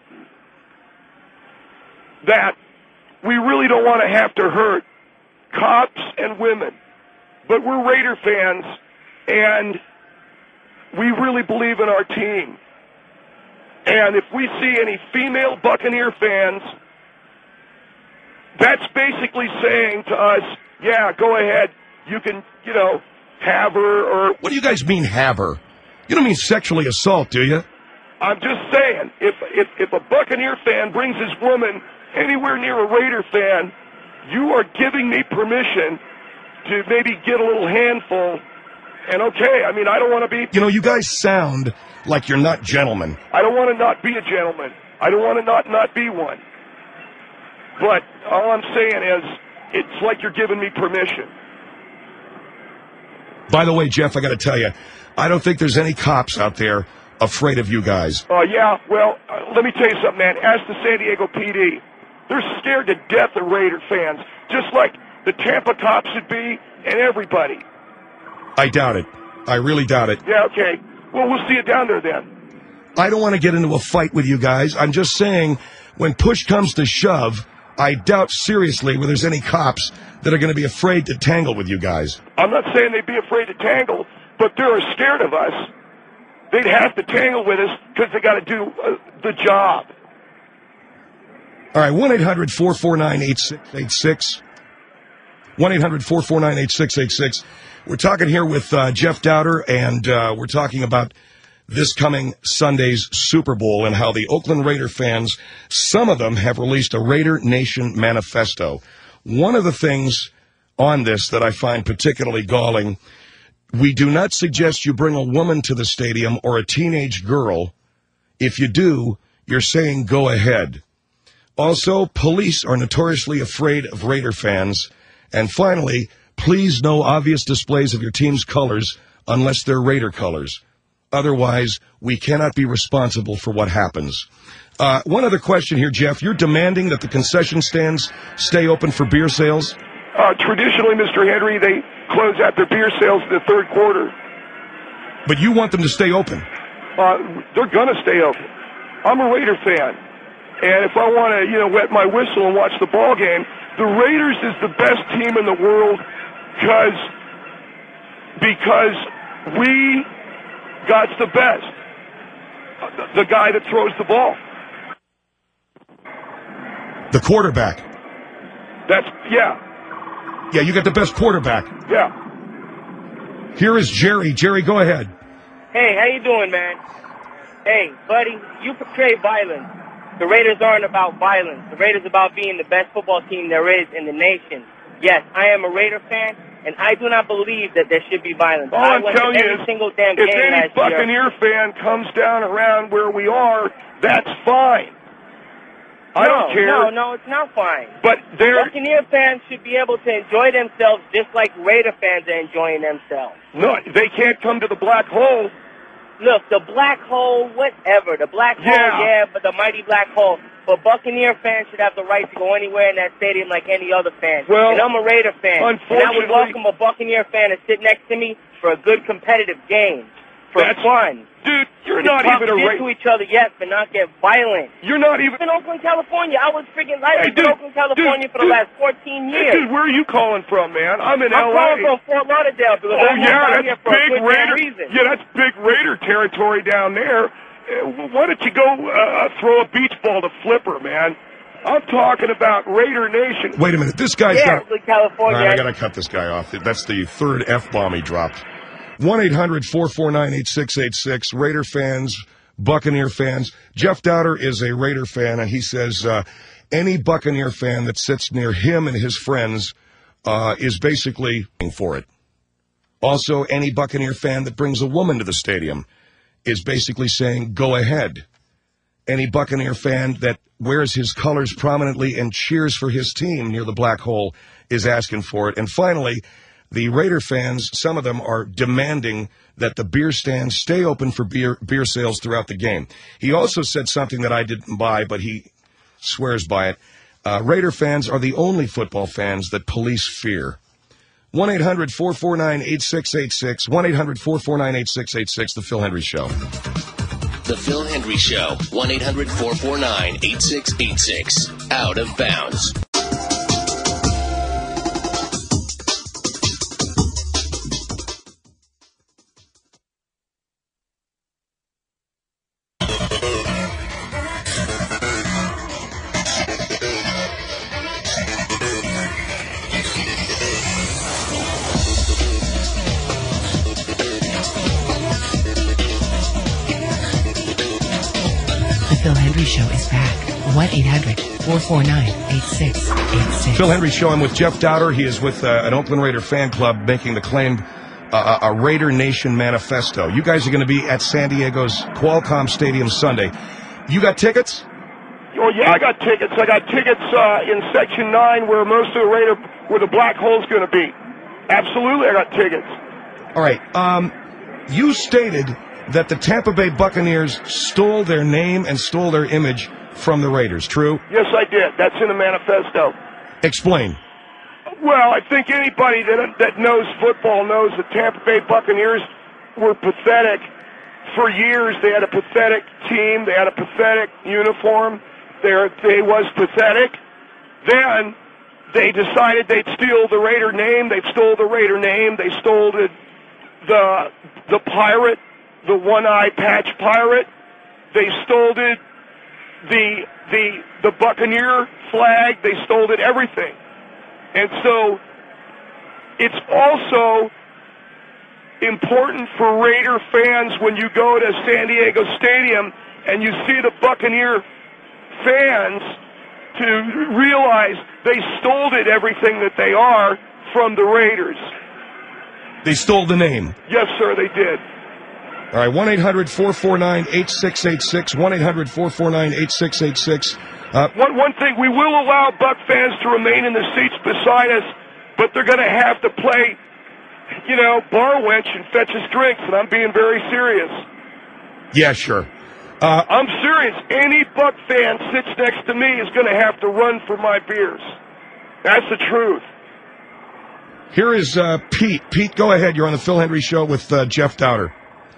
that we really don't want to have to hurt, cops and women. But we're Raider fans, and we really believe in our team. And if we see any female Buccaneer fans, that's basically saying to us, yeah, go ahead, you can, you know, have her or... What do you guys mean, have her? You don't mean sexually assault, do you? I'm just saying, if, if, if a Buccaneer fan brings his woman anywhere near a Raider fan, you are giving me permission to maybe get a little handful. And okay, I mean, I don't want to be... You know, you guys sound like you're not gentlemen. I don't want to not be a gentleman. I don't want to not not be one. But all I'm saying is, it's like you're giving me permission. By the way, Jeff, I got to tell you, I don't think there's any cops out there afraid of you guys. Oh, uh, yeah, well, uh, let me tell you something, man. Ask the San Diego P D. They're scared to death of Raider fans, just like the Tampa cops should be, and everybody. I doubt it. I really doubt it. Yeah, okay. Well, we'll see you down there then. I don't want to get into a fight with you guys. I'm just saying, when push comes to shove, I doubt seriously whether there's any cops that are going to be afraid to tangle with you guys. I'm not saying they'd be afraid to tangle, but they're scared of us. They'd have to tangle with us because they got to do uh, the job. All right, one eight hundred four four nine eight six eight six. one eight hundred four four nine eight six eight six. We're talking here with uh, Jeff Dowder, and uh, we're talking about this coming Sunday's Super Bowl and how the Oakland Raider fans, some of them have released a Raider Nation manifesto. One of the things on this that I find particularly galling, we do not suggest you bring a woman to the stadium or a teenage girl. If you do, you're saying go ahead. Also, police are notoriously afraid of Raider fans. And finally, please no obvious displays of your team's colors unless they're Raider colors. Otherwise, we cannot be responsible for what happens. Uh, one other question here, Jeff. You're demanding that the concession stands stay open for beer sales? Uh, traditionally, Mister Henry, they close out their beer sales in the third quarter. But you want them to stay open? Uh, they're going to stay open. I'm a Raider fan. And if I want to, you know, wet my whistle and watch the ball game, the Raiders is the best team in the world because because we got the best. The guy that throws the ball. The quarterback. That's, yeah. Yeah, you got the best quarterback. Yeah. Here is Jerry. Jerry, go ahead. Hey, how you doing, man? Hey, buddy, you portray violence. The Raiders aren't about violence. The Raiders are about being the best football team there is in the nation. Yes, I am a Raider fan, and I do not believe that there should be violence. All I I'm went telling to you every is, single damn if game any last Buccaneer year. fan comes down around where we are, that's fine. I no, don't care. No, no, it's not fine. But they're... Buccaneer fans should be able to enjoy themselves just like Raider fans are enjoying themselves. No, they can't come to the black hole. Look, the black hole, whatever. The black Yeah. hole, yeah, but the mighty black hole. But Buccaneer fans should have the right to go anywhere in that stadium like any other fan. Well, and I'm a Raider fan. And I would unfortunately- welcome a Buccaneer fan to sit next to me for a good competitive game. for That's, fun. Dude, you're to not talk even a shit Ra- to each other, yes, but not get violent. You're not even in Oakland, California. I was freaking I Hey, was dude, in Oakland, California dude, for the dude. last fourteen Hey, years. dude, where are you calling from, man? I'm in I'm L A. calling from Fort Lauderdale because Oh, I'm yeah, out that's here for a big good damn Raider. reason. Yeah, that's big Raider territory down there. Uh, Why don't you go uh, throw a beach ball to Flipper, man? I'm talking about Raider Nation. Wait a minute. This guy's Yeah, got. Oakland, California. All right, I got to cut this guy off. That's the third F-bomb he dropped. one eight hundred four four nine eight six eight six. Raider fans, Buccaneer fans. Jeff Dowder is a Raider fan, and he says uh, any Buccaneer fan that sits near him and his friends uh, is basically for it. Also, any Buccaneer fan that brings a woman to the stadium is basically saying, go ahead. Any Buccaneer fan that wears his colors prominently and cheers for his team near the black hole is asking for it. And finally, the Raider fans, some of them are demanding that the beer stands stay open for beer beer sales throughout the game. He also said something that I didn't buy, but he swears by it. Uh, Raider fans are the only football fans that police fear. one eight hundred four four nine eight six eight six. one eight hundred four four nine eight six eight six. The Phil Hendry Show. The Phil Hendry Show. one eight hundred four four nine eight six eight six. Out of bounds. The Phil Hendry Show is back. one eight hundred four four nine eight six eight six. Phil Hendry Show. I'm with Jeff Dowder. He is with uh, an Oakland Raider fan club making the claim uh, a Raider Nation manifesto. You guys are going to be at San Diego's Qualcomm Stadium Sunday. You got tickets? Oh, yeah, I got tickets. I got tickets uh, in Section nine where most of the Raider, where the black hole's going to be. Absolutely, I got tickets. All right. Um, you stated that the Tampa Bay Buccaneers stole their name and stole their image from the Raiders. True? Yes, I did. That's in the manifesto. Explain. Well, I think anybody that that knows football knows the Tampa Bay Buccaneers were pathetic for years. They had a pathetic team. They had a pathetic uniform. They they was pathetic. Then they decided they'd steal the Raider name. They stole the Raider name. They stole the the the pirate, the one-eye patch pirate. They stole it. The the the Buccaneer flag. They stole it. Everything. And so it's also important for Raider fans when you go to San Diego Stadium and you see the Buccaneer fans to realize they stole it, everything that they are, from the Raiders. They stole the name. Yes, sir, they did. All right, one eight hundred four four nine eight six eight six, one eight hundred four four nine eight six eight six. Uh, one, one thing, we will allow Buck fans to remain in the seats beside us, but they're going to have to play, you know, bar wench and fetch us drinks, and I'm being very serious. Yeah, sure. Uh, I'm serious. Any Buck fan sits next to me is going to have to run for my beers. That's the truth. Here is uh, Pete. Pete, go ahead. You're on the Phil Hendry Show with uh, Jeff Dowder.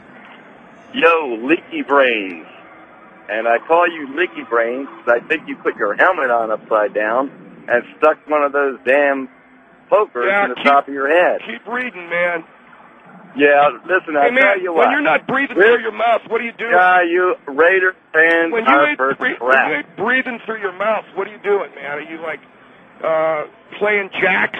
Yo, Leaky Brains. And I call you Leaky Brains because I think you put your helmet on upside down and stuck one of those damn pokers yeah, in the keep, top of your head. Keep reading, man. Yeah, listen, hey, I'll man, tell you when what. you're not breathing through your mouth, what are you doing? Yeah, you Raider fans when you are ain't first bre- class. when you ain't breathing through your mouth, what are you doing, man? Are you, like, uh, playing jacks?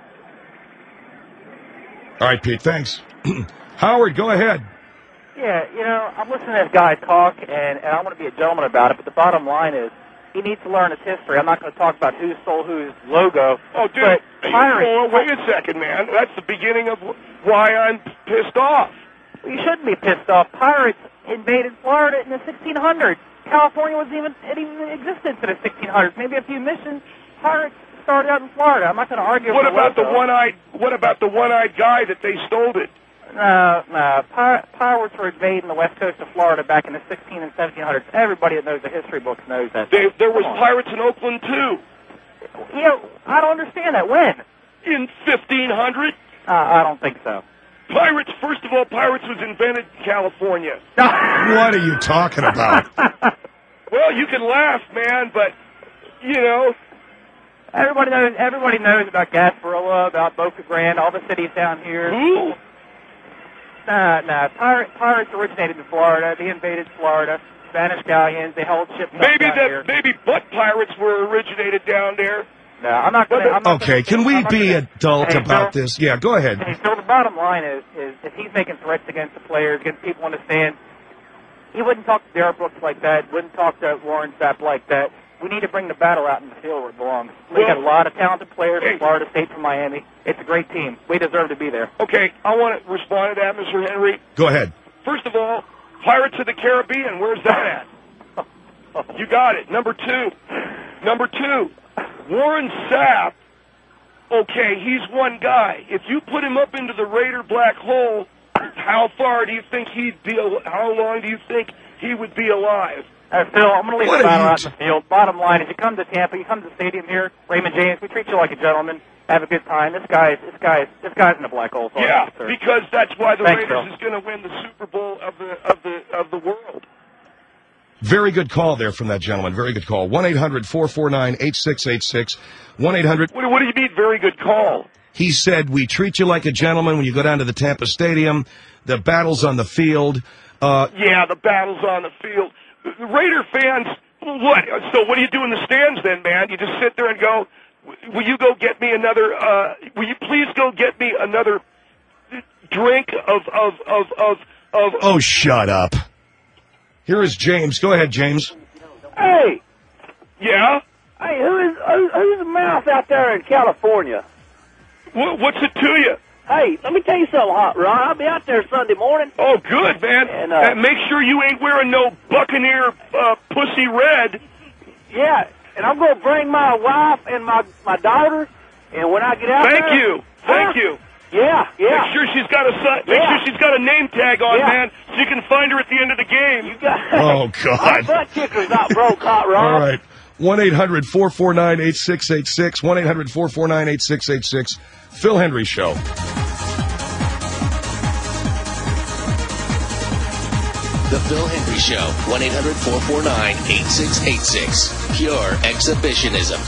All right, Pete, thanks. Howard, go ahead. Yeah, you know, I'm listening to this guy talk, and, and I want to be a gentleman about it, but the bottom line is he needs to learn his history. I'm not going to talk about who stole whose logo. Oh, dude, but hey, pirates, oh, wait a second, man. That's the beginning of why I'm pissed off. You shouldn't be pissed off. Pirates invaded Florida in the sixteen hundreds. California wasn't even, it even existed to the sixteen hundreds. Maybe a few missions. Pirates started out in Florida. I'm not going to argue What over about the logo. one-eyed, what about the one-eyed guy that they stole it? No, no. Pir- pirates were invading the west coast of Florida back in the sixteen and seventeen hundreds. Everybody that knows the history books knows that. They, there was pirates in Oakland, too. You know, I don't understand that. When? In fifteen hundred? Uh, I don't think so. Pirates, first of all, Pirates was invented in California. What are you talking about? Well, you can laugh, man, but, you know. Everybody knows, everybody knows about Gasparilla, about Boca Grande, all the cities down here. Who? Nah, nah. Pirate, pirates originated in Florida. They invaded Florida. Spanish galleons, they held ships up Maybe down the here. maybe butt pirates were originated down there. No, I'm not going to... Okay, can we be adult Hey, about Phil? this? Yeah, go ahead. Hey, so the bottom line is, is if he's making threats against the players, against people on the stand, he wouldn't talk to Derek Brooks like that, wouldn't talk to Warren Sapp like that. We need to bring the battle out in the field where it belongs. We Well, got a lot of talented players hey. from Florida State, from Miami. It's a great team. We deserve to be there. Okay, I want to respond to that, Mister Henry. Go ahead. First of all, Pirates of the Caribbean, where's that at? You got it. Number two. Number two, Warren Sapp, okay, he's one guy. If you put him up into the Raider black hole, how far do you think he'd be, al- how long do you think he would be alive? Uh, Phil, I'm going to leave What the are battle you out in the field. Bottom line is, you come to Tampa, you come to the stadium here, Raymond James, we treat you like a gentleman, have a good time. This guy, this guy, this guy's in a black hole. So Yeah, because that's why the Thanks, Raiders Phil. is going to win the Super Bowl of the of the of the world. Very good call there from that gentleman. Very good call. one eight hundred four four nine eight six eight six. one eight hundred What, what do you mean, very good call? He said, we treat you like a gentleman when you go down to the Tampa Stadium. The battle's on the field. Uh, Yeah, the battle's on the field. The Raider fans, what? So what do you do in the stands then, man? You just sit there and go, will you go get me another, uh, will you please go get me another drink of, of, of, of, of... oh, shut up. Here is James. Go ahead, James. Hey, Yeah? hey, who is who, who's the mouth out there in California? What, what's it to you? Hey, let me tell you something, Hot Ron. I'll be out there Sunday morning. Oh, good, man. And, uh, and make sure you ain't wearing no Buccaneer uh, pussy red. Yeah, and I'm going to bring my wife and my my daughter. And when I get out Thank there, you. Thank Huh? you. Yeah, yeah. Make sure she's got a si- make Yeah. sure she's got a name tag on, Yeah. man, so you can find her at the end of the game. You got Oh, my God. butt kicker's not broke, Hot Ron. All right. one eight hundred four four nine eight six eight six. one eight hundred four four nine eight six eight six. Phil Henry Show. The Phil Henry Show, one eight hundred four four nine eight six eight six. Pure exhibitionism.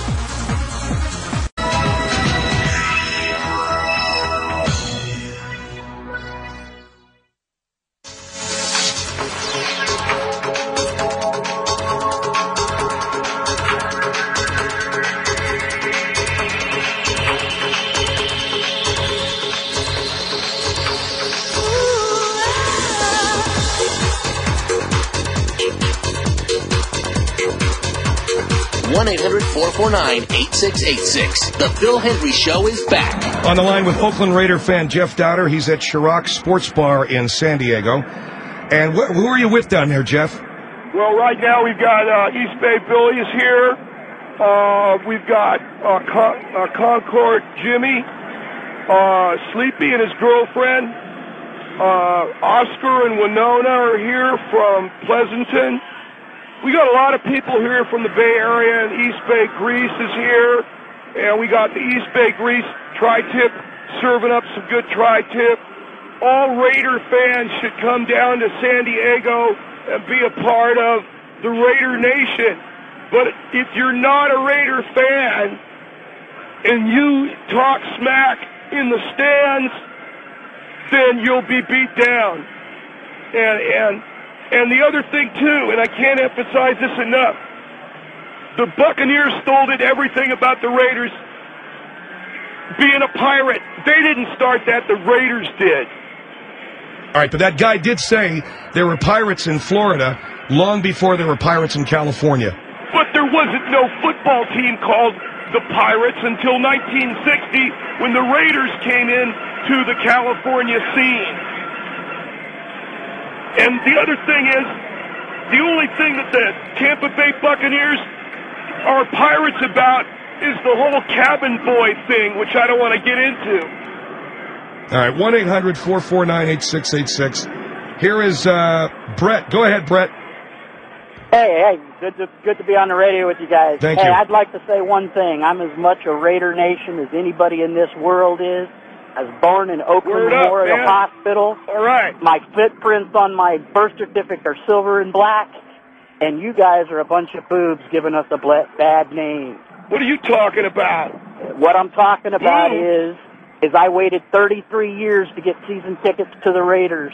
one eight hundred four four nine eight six eight six. The Phil Henry Show is back. On the line with Oakland Raider fan Jeff Dowder. He's at Chirac Sports Bar in San Diego. And wh- who are you with down there, Jeff? Well, right now we've got uh, East Bay Billy is here. Uh, we've got uh, Con- uh, Concord Jimmy, uh, Sleepy and his girlfriend. Uh, Oscar and Winona are here from Pleasanton. We got a lot of people here from the Bay Area, and East Bay Grease is here. And we got the East Bay Grease Tri-Tip serving up some good Tri-Tip. All Raider fans should come down to San Diego and be a part of the Raider Nation. But if you're not a Raider fan and you talk smack in the stands, then you'll be beat down. And and and the other thing too, and I can't emphasize this enough, the Buccaneers stole it everything about the Raiders being a pirate. They didn't start that, the Raiders did. All right, but that guy did say there were pirates in Florida long before there were pirates in California. But there wasn't no football team called the Pirates until nineteen sixty when the Raiders came in to the California scene. And the other thing is, the only thing that the Tampa Bay Buccaneers are pirates about is the whole cabin boy thing, which I don't want to get into. All right, one eight hundred four four nine eight six eight six. Here is uh, Brett. Go ahead, Brett. Hey, hey, good to good to be on the radio with you guys. Thank hey, you. I'd like to say one thing. I'm as much a Raider Nation as anybody in this world is. I was born in Oakland Word up, Memorial man. Hospital. All right. My footprints on my birth certificate are silver and black, and you guys are a bunch of boobs giving us a bla- bad name. What are you talking about? What I'm talking about Ooh. is, is I waited thirty-three years to get season tickets to the Raiders.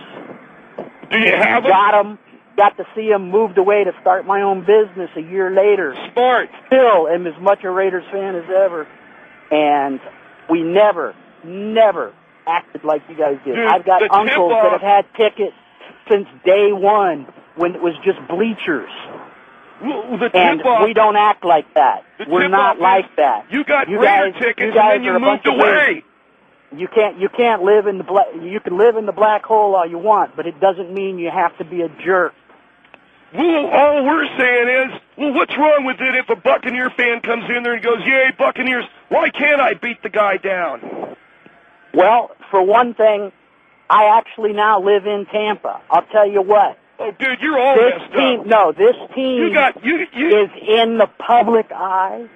Do you have them? Got them. Got to see them. Moved away to start my own business a year later. Smart. Still am as much a Raiders fan as ever. And we never, never acted like you guys did. Dude, I've got the uncles tip-off- that have had tickets since day one when it was just bleachers. Well, the And tip-off- we don't act like that. The We're not tip-off like is that. You got You Raider guys- tickets you and guys then you are a bunch moved of away. You can't you can't live in the black you can live in the black hole all you want, but it doesn't mean you have to be a jerk. Well, all we're saying is, well, what's wrong with it if a Buccaneer fan comes in there and goes, yay, Buccaneers, why can't I beat the guy down? Well, for one thing, I actually now live in Tampa. I'll tell you what. Oh, dude, you're all This messed team, up. no, this team You got, you, you, is in the public eye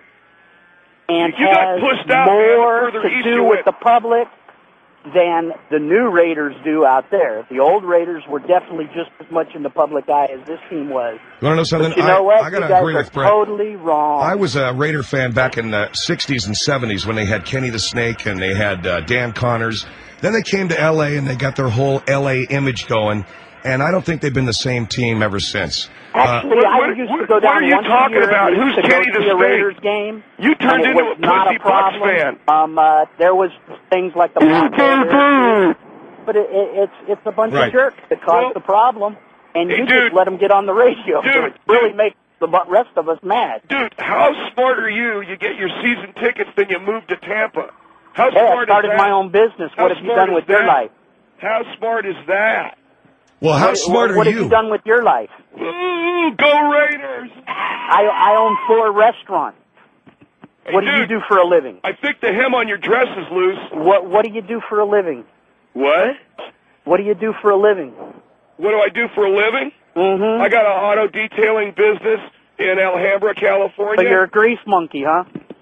and You got has pushed out, man, the more further to east do you with went. the public than the new Raiders do out there. The old Raiders were definitely just as much in the public eye as this team was. You want to know something? But you know I, what? I got you to guys agree are with Brett. totally wrong. I was a Raider fan back in the sixties and seventies when they had Kenny the Snake and they had uh, Dan Connors. Then they came to L A and they got their whole L A image going. And I don't think they've been the same team ever since. Actually, uh, I what- used what- to go what down are you once a talking year about? to Who's go Kenny see the a Snake? Raiders game. You turned and it into was a not pussy a Bucks problem. fan. Um, uh, there was things like the black hole, but it, it, it's it's a bunch Right. of jerks that caused Well, the problem, and hey, you dude. just let them get on the radio. Dude, so it really makes the bu- rest of us mad. Dude, how smart are you? You get your season tickets, then you move to Tampa. How Hey, I smart started is that? my own business. How What have you smart done is with your that? life? How smart is that? Well, how what, smart what, are what you? have you done with your life? Ooh, go Raiders! I I own four restaurants. Hey, What do dude, you do for a living? I think the hem on your dress is loose. What What do you do for a living? What? What do you do for a living? What do I do for a living? Mm-hmm. I got an auto detailing business in Alhambra, California. So you're a grease monkey, huh?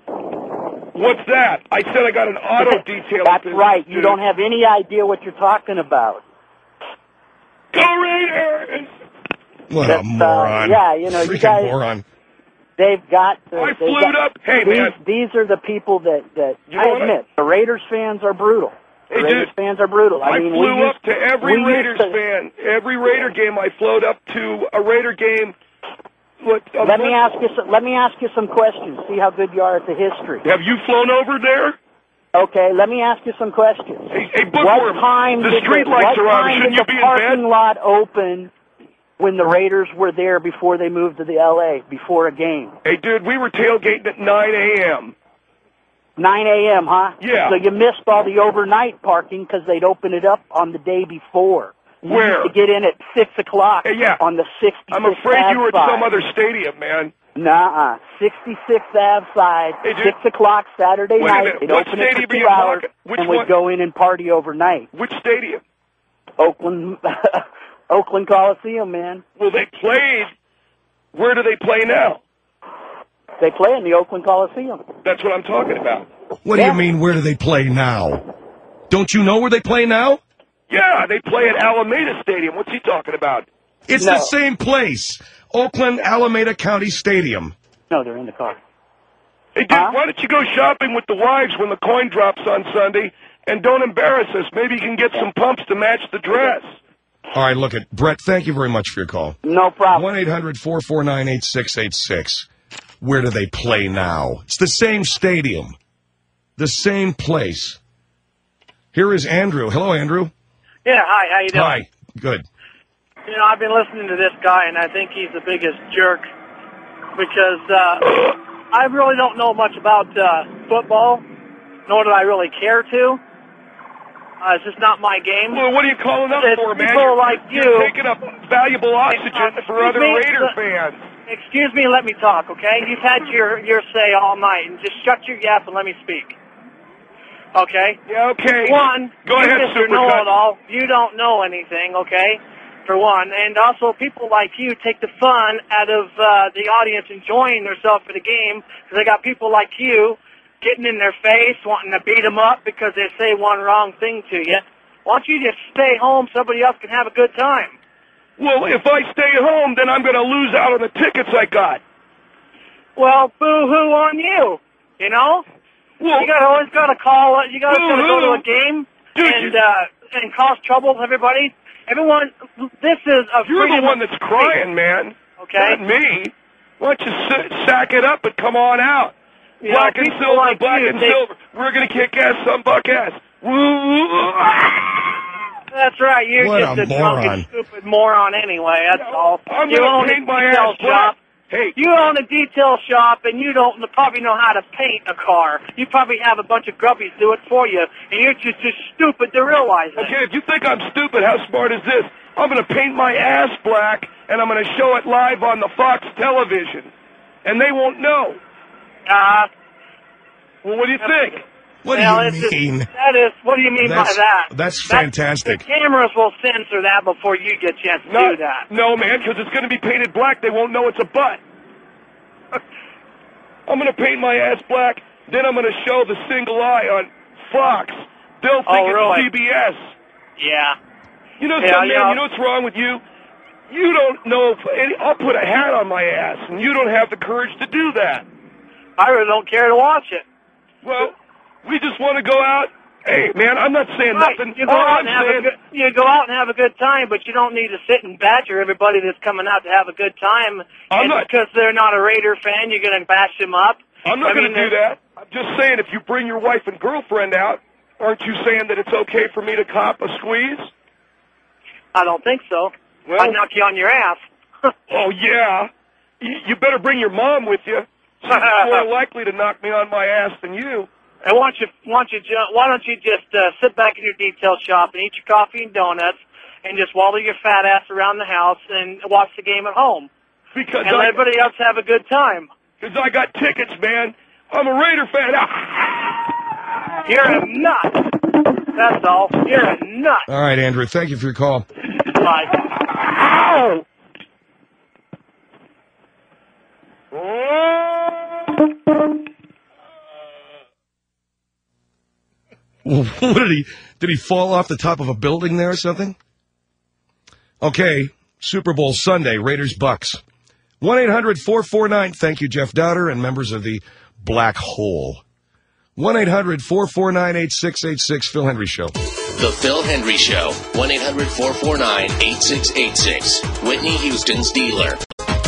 What's that? I said I got an auto detailing That's business. right. You dude. don't have any idea what you're talking about. Go Raiders! What That's, a uh, moron. yeah, you know, you Freaking guys- moron. They've got. The, I they've flew got, up. Hey, these, man. These are the people that that You I know what I- admit the Raiders fans are brutal. The Hey, Raiders dude, fans are brutal. I, I mean, we flew used, up to every we Raiders used to, fan. Every Raider game, I flowed up to a Raider game. What, uh, Let me what- ask you. Some, let me ask you some questions. See how good you are at the history. Have you flown over there? Okay. Let me ask you some questions. Hey, hey What Bookworm, time the did street the, lights what are on. time Shouldn't did you the be in parking bed? lot open when the Raiders were there before they moved to the L A before a game? Hey, dude, we were tailgating at nine a.m. nine a.m., huh? Yeah. So you missed all the overnight parking because they'd open it up on the day before. You Where? used to get in at six o'clock Hey, yeah. on the sixty-sixth I'm afraid you were at Ave some side. other stadium, man. Nuh-uh. sixty-sixth Ave side, Hey, dude. six o'clock Saturday Wait a night. minute. They'd What open it stadium for are two you hours, talking- which and we'd one? go in and party overnight. Which stadium? Oakland, Oakland Coliseum, man. Well, they played. Where do they play now? They play in the Oakland Coliseum. That's what I'm talking about. What Yeah. do you mean, where do they play now? Don't you know where they play now? Yeah, they play at Alameda Stadium. What's he talking about? It's No. the same place. Oakland Alameda County Stadium. No, they're in the car. Hey, dude, Huh? why don't you go shopping with the wives when the coin drops on Sunday, and don't embarrass us? Maybe you can get some pumps to match the dress. All right, look at Brett. Thank you very much for your call. No problem. one eight hundred four four nine eight six eight six. Where do they play now? It's the same stadium, the same place. Here is Andrew. Hello, Andrew. Yeah, hi, how you doing? Hi. Good. You know, I've been listening to this guy, and I think he's the biggest jerk because uh, I really don't know much about uh, football, nor do I really care to. Uh, it's just not my game. Well, what are you calling up It's for, man? people You're, like you're you- taking up valuable oxygen for other me, Raider the- fans. Excuse me, let me talk, okay? You've had your, your say all night, and just shut your yap and let me speak. Okay? Yeah, okay. One, Go you ahead, Mister Supercut. Know-It-All, you don't know anything, okay? For one. And also, people like you take the fun out of uh, the audience enjoying themselves for the game, because they got people like you getting in their face, wanting to beat them up because they say one wrong thing to you. Why don't you just stay home? Somebody else can have a good time. Well, if I stay home, then I'm going to lose out on the tickets I got. Well, boo-hoo on you. You know, well, you got always got to call. You got to go to a game Dude, and uh, and cause trouble with everybody. Everyone, this is a. You're the one that's crying, man. Okay, not me. Why don't you s- sack it up and come on out? You black know, and people silver, like black you, and they- silver. We're gonna kick ass, some buck ass. Woo! That's right. You're What just a a, drunk moron. and stupid moron anyway. That's all. I'm you gonna own paint a my detail ass black. shop. Hey, you own a detail shop, and you don't probably know how to paint a car. You probably have a bunch of grubbies do it for you, and you're just too stupid to realize it. Okay, if you think I'm stupid, how smart is this? I'm going to paint my ass black, and I'm going to show it live on the Fox television, and they won't know. Uh, well, what do you think? What well, do it's you just- mean? that is, what do you mean That's- by that? that's fantastic. The cameras will censor that before you get a chance to No, do that. no, man, because it's going to be painted black. They won't know it's a butt. I'm going to paint my ass black, then I'm going to show the single eye on Fox. They'll think Oh, it's really? C B S. Yeah. You know Yeah, something, yeah. man? You know what's wrong with you? You don't know if any, I'll put a hat on my ass, and you don't have the courage to do that. I really don't care to watch it. Well, we just want to go out. Hey, man, I'm not saying Right. nothing. You go All out I'm and have saying, a good, you go out and have a good time, but you don't need to sit and badger everybody that's coming out to have a good time. I'm and not- because they're not a Raider fan, you're going to bash them up. I'm not I going to mean, do that. I'm just saying, if you bring your wife and girlfriend out, aren't you saying that it's okay for me to cop a squeeze? I don't think so. Well- I'd knock you on your ass. Oh, yeah. You, you better bring your mom with you. She's more likely to knock me on my ass than you. And why don't you, why don't you, ju- why don't you just uh, sit back in your detail shop and eat your coffee and donuts and just waddle your fat ass around the house and watch the game at home? Because and I- let everybody else have a good time. Because I got tickets, man. I'm a Raider fan. You're a nut. That's all. You're a nut. All right, Andrew, thank you for your call. Bye. Ow! What did he, did he fall off the top of a building there or something? Okay, Super Bowl Sunday, Raiders Bucks. one eight hundred four four nine, thank you, Jeff Dowder, and members of the Black Hole. one eight hundred four four nine eight six eight six, Phil Henry Show. The Phil Hendry Show. one eight hundred four four nine eight six eight six. Whitney Houston's dealer.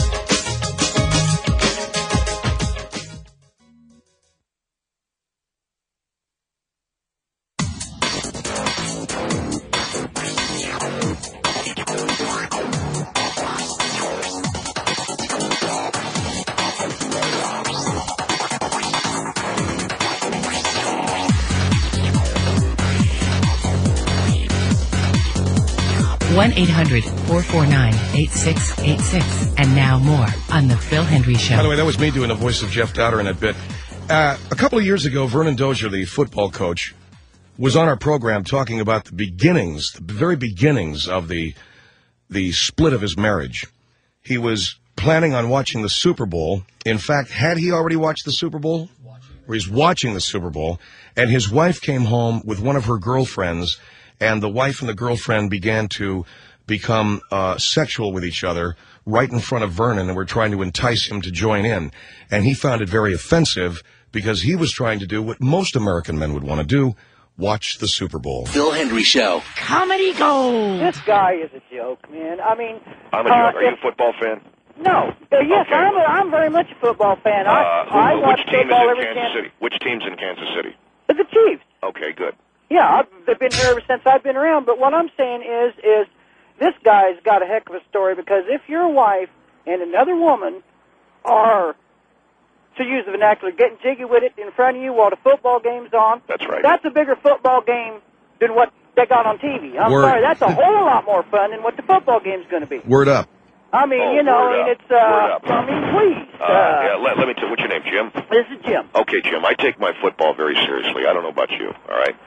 one eight hundred four four nine eight six eight six. And now more on The Phil Hendry Show. By the way, that was me doing the voice of Jeff Dowder in that bit. Uh, a couple of years ago, Vernon Dozier, the football coach, was on our program talking about the beginnings, the very beginnings of the the split of his marriage. He was planning on watching the Super Bowl. In fact, had he already watched the Super Bowl? Or he's watching the Super Bowl, and his wife came home with one of her girlfriends, and the wife and the girlfriend began to become uh, sexual with each other right in front of Vernon, and were trying to entice him to join in. And he found it very offensive because he was trying to do what most American men would want to do, watch the Super Bowl. Phil Hendry Show. Comedy gold. This guy is a joke, man. I mean, I'm a uh, joke. Are you a football fan? No. Uh, yes, Okay. I'm. A, I'm very much a football fan. Uh, I, who- I watch which team is football in every Kansas chance. City? Which team's in Kansas City? The Chiefs. Okay, good. Yeah, I've, they've been here ever since I've been around. But what I'm saying is, is this guy's got a heck of a story, because if your wife and another woman are, to use the vernacular, getting jiggy with it in front of you while the football game's on, that's right. That's a bigger football game than what they got on T V. I'm Word. sorry, that's a whole lot more fun than what the football game's going to be. Word up. I mean, Oh, you know, word and up. it's, uh, Word up. I mean, please. Uh, Uh, yeah, let, let me tell. What's your name, Jim? This is Jim. Okay, Jim. I take my football very seriously. I don't know about you. All right.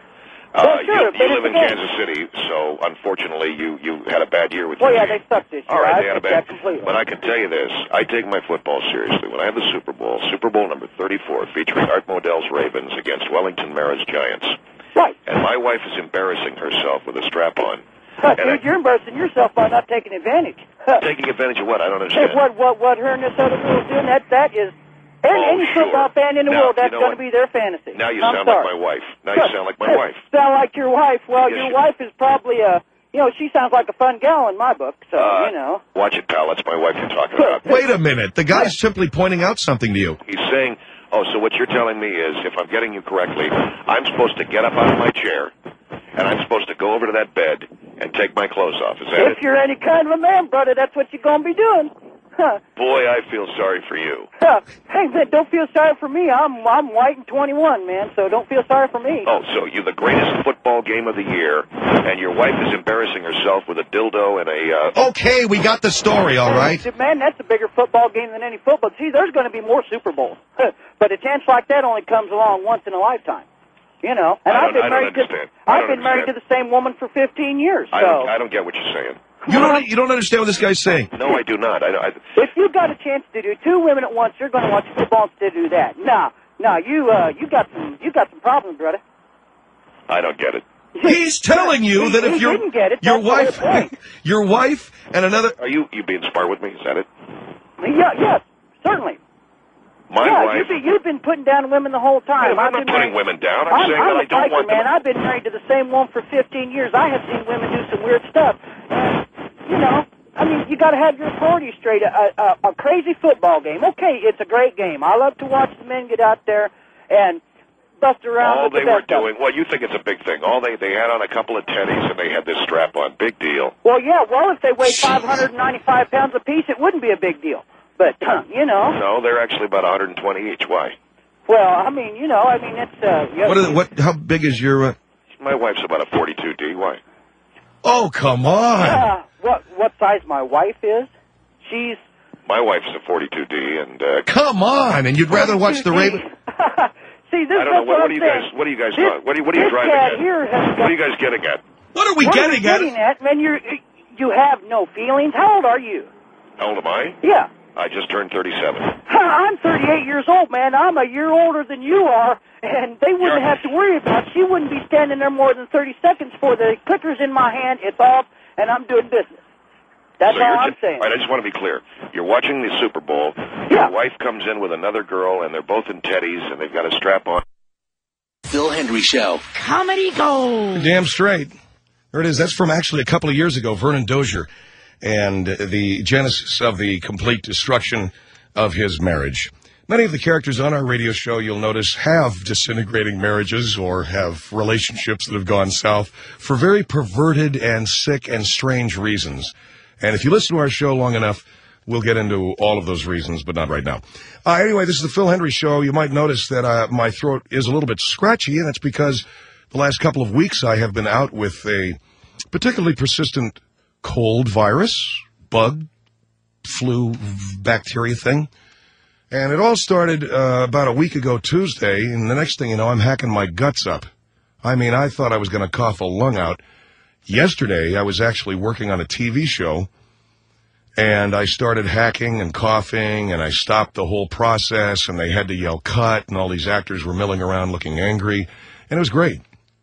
Uh, Well, sure, you but you it's live in okay. Kansas City, so unfortunately you, you had a bad year with Well, your yeah, they sucked this year. All right, I they had a admit bad. that completely. But I can tell you this: I take my football seriously. When I have the Super Bowl, Super Bowl number thirty-four, featuring Art Modell's Ravens against Wellington Mara's Giants, right? And my wife is embarrassing herself with a strap on. Huh, And dude, you're embarrassing yourself by not taking advantage. Taking advantage of what? I don't Hey, understand. what what what her and this other girl's doing? That that is any, Oh, any sure. football fan in the Now, world. That's you know going to what? be their fantasy. Now you I'm sound sorry. like my wife. Now you sound like my wife. Sound like your wife? Well, Yes, your you- wife is probably a. You know, she sounds like a fun gal in my book. So Uh, you know. Watch it, pal. That's my wife you're talking about. Wait a minute. The guy's simply pointing out something to you. He's saying, oh, so what you're telling me is, if I'm getting you correctly, I'm supposed to get up out of my chair, and I'm supposed to go over to that bed and take my clothes off. Is that If it? you're any kind of a man, brother, that's what you're going to be doing. Huh. Boy, I feel sorry for you. Huh. Hey, man, don't feel sorry for me. I'm I'm white and twenty-one, man. So don't feel sorry for me. Oh, so you're the greatest football game of the year, and your wife is embarrassing herself with a dildo and a... Uh, Okay, we got the story, all right? Man, that's a bigger football game than any football. See, there's going to be more Super Bowls, but a chance like that only comes along once in a lifetime. You know, and I I've don't- been I don't married to understand. I I've don't been married to understand. the same woman for fifteen years. So I, don't, I don't get what you're saying. You don't, you don't understand what this guy's saying. No, I do not. I, I, if you got a chance to do two women at once, you're going to watch football instead of do that. No, no, you uh, you got some you got some problems, brother. I don't get it. He's telling you He- that if he your didn't get it, your that's the wife, whole point. your wife, and another. Are you you being smart with me? Is that it? Yeah, yes, certainly. My yeah, wife... you've been, you've been putting down women the whole time. I'm I've not been putting married- women down. I'm, I'm, saying I'm that I a don't biker, want them... man. I've been married to the same woman for fifteen years. I have seen women do some weird stuff. And, you know, I mean, you got to have your priorities straight. A, a, a crazy football game. Okay, it's a great game. I love to watch the men get out there and bust around All with they the were best of doing, well, you think it's a big thing. All they they had on a couple of teddies and they had this strap on. Big deal. Well, yeah, well, if they weighed five hundred ninety-five pounds apiece, it wouldn't be a big deal. But, you know, No, they're actually about one hundred twenty each. Why? well, I mean, you know, I mean, it's... Uh, yeah, What? Are, what? How big is your? Uh... My wife's about a forty-two D. Why? Oh, come on! Uh, what, what size my wife is? She's... My wife's a forty-two D, and uh, Come on! And you'd rather watch the Raven? See, this I don't know that's what, what I'm are you saying. guys what are you guys This- doing? What are you what are you this driving cat at? here has What are you guys getting at? What are we What getting are at? you getting at, man? You're, you have no feelings. How old are you? How old am I? Yeah. I just turned thirty-seven. I'm thirty-eight years old, man. I'm a year older than you are, and they wouldn't You're- have to worry about it. She wouldn't be standing there more than thirty seconds for the clicker's in my hand, it's off, and I'm doing business. That's so all you're I'm just, saying. All right, I just want to be clear. You're watching the Super Bowl. Your wife comes in with another girl, and they're both in teddies, and they've got a strap on. Phil Hendry Show. Comedy Gold. Damn straight. There it is. That's from actually a couple of years ago, Vernon Dozier, and the genesis of the complete destruction of his marriage. Many of the characters on our radio show, you'll notice, have disintegrating marriages or have relationships that have gone south for very perverted and sick and strange reasons. And if you listen to our show long enough, we'll get into all of those reasons, but not right now. Uh, anyway, this is the Phil Hendry Show. You might notice that uh, my throat is a little bit scratchy, and it's because the last couple of weeks I have been out with a particularly persistent cold virus, bug, flu, bacteria thing. And it all started uh, about a week ago Tuesday, and the next thing you know, I'm hacking my guts up. I mean, I thought I was going to cough a lung out. Yesterday, I was actually working on a T V show, and I started hacking and coughing, and I stopped the whole process, and they had to yell cut, and all these actors were milling around looking angry, and it was great.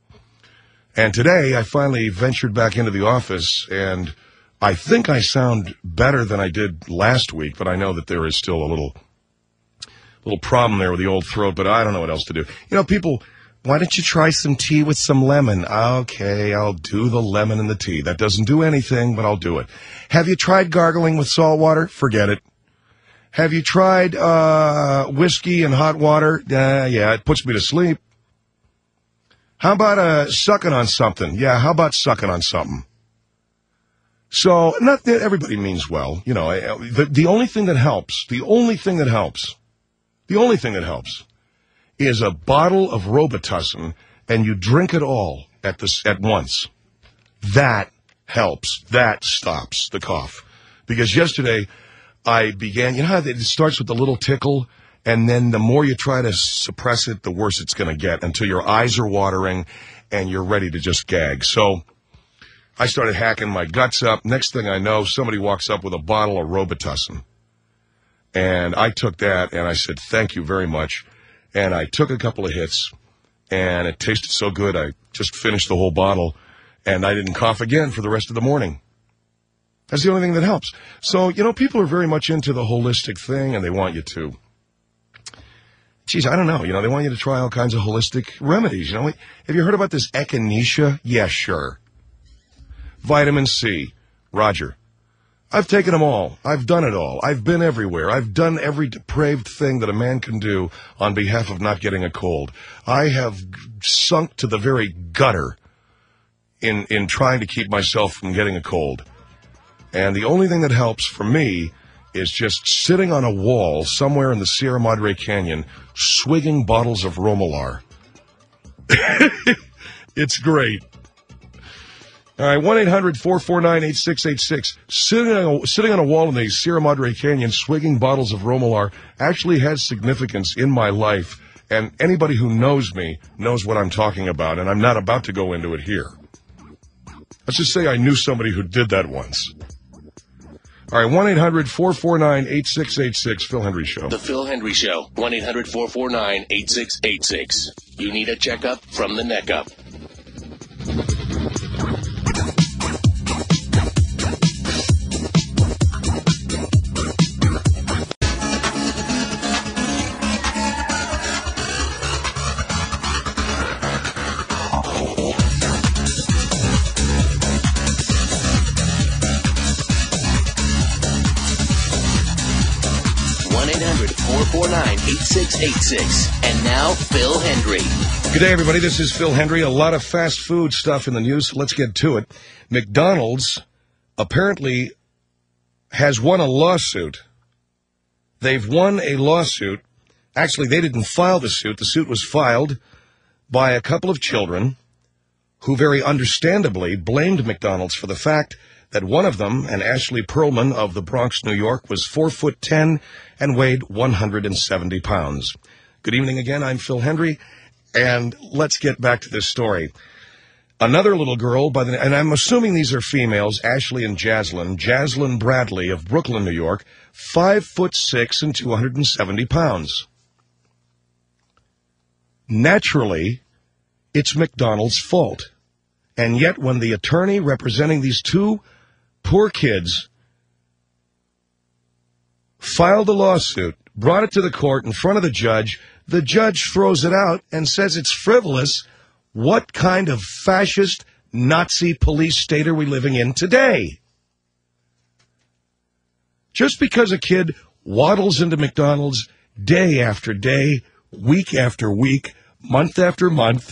And today, I finally ventured back into the office, and I think I sound better than I did last week, but I know that there is still a little... little problem there with the old throat, but I don't know what else to do. You know, people, why don't you try some tea with some lemon? Okay, I'll do the lemon in the tea. That doesn't do anything, but I'll do it. Have you tried gargling with salt water? Forget it. Have you tried uh whiskey and hot water? Uh, yeah, it puts me to sleep. How about uh sucking on something? Yeah, how about sucking on something? So, not that everybody means well. You know, the, the only thing that helps, the only thing that helps The only thing that helps is a bottle of Robitussin, and you drink it all at this at once. That helps. That stops the cough. Because yesterday, I began, you know how it starts with a little tickle, and then the more you try to suppress it, the worse it's going to get, until your eyes are watering, and you're ready to just gag. So I started hacking my guts up. Next thing I know, somebody walks up with a bottle of Robitussin. And I took that, and I said, thank you very much. And I took a couple of hits, and it tasted so good, I just finished the whole bottle, and I didn't cough again for the rest of the morning. That's the only thing that helps. So, you know, people are very much into the holistic thing, and they want you to. Geez, I don't know. You know, they want you to try all kinds of holistic remedies. You know, have you heard about this echinacea? Yeah, sure. Vitamin C. Roger. I've taken them all. I've done it all. I've been everywhere. I've done every depraved thing that a man can do on behalf of not getting a cold. I have sunk to the very gutter in, in trying to keep myself from getting a cold. And the only thing that helps for me is just sitting on a wall somewhere in the Sierra Madre Canyon, swigging bottles of Romolar. It's great. All right, one eight hundred four four nine eight six eight six. Sitting on, a, sitting on a wall in the Sierra Madre Canyon, swigging bottles of Romolar actually has significance in my life, and anybody who knows me knows what I'm talking about, and I'm not about to go into it here. Let's just say I knew somebody who did that once. All right, one eight hundred four four nine eight six eight six, Phil Hendry Show. The Phil Hendry Show, one eight hundred four four nine eight six eight six. You need a checkup from the neck up. four four nine eight six eight six. And now, Phil Hendry. Good day, everybody. This is Phil Hendry. A lot of fast food stuff in the news. Let's get to it. McDonald's apparently has won a lawsuit. They've won a lawsuit. Actually, they didn't file the suit. The suit was filed by a couple of children who very understandably blamed McDonald's for the fact that one of them, an Ashley Perlman of the Bronx, New York, was four foot ten and weighed one hundred seventy pounds. Good evening again. I'm Phil Hendry, and let's get back to this story. Another little girl, by the and I'm assuming these are females, Ashley and Jaslyn, Jaslyn Bradley of Brooklyn, New York, five foot six and two hundred seventy pounds. Naturally, it's McDonald's fault. And yet, when the attorney representing these two poor kids filed a lawsuit, brought it to the court in front of the judge, the judge throws it out and says it's frivolous. What kind of fascist Nazi police state are we living in today? Just because a kid waddles into McDonald's day after day, week after week, month after month,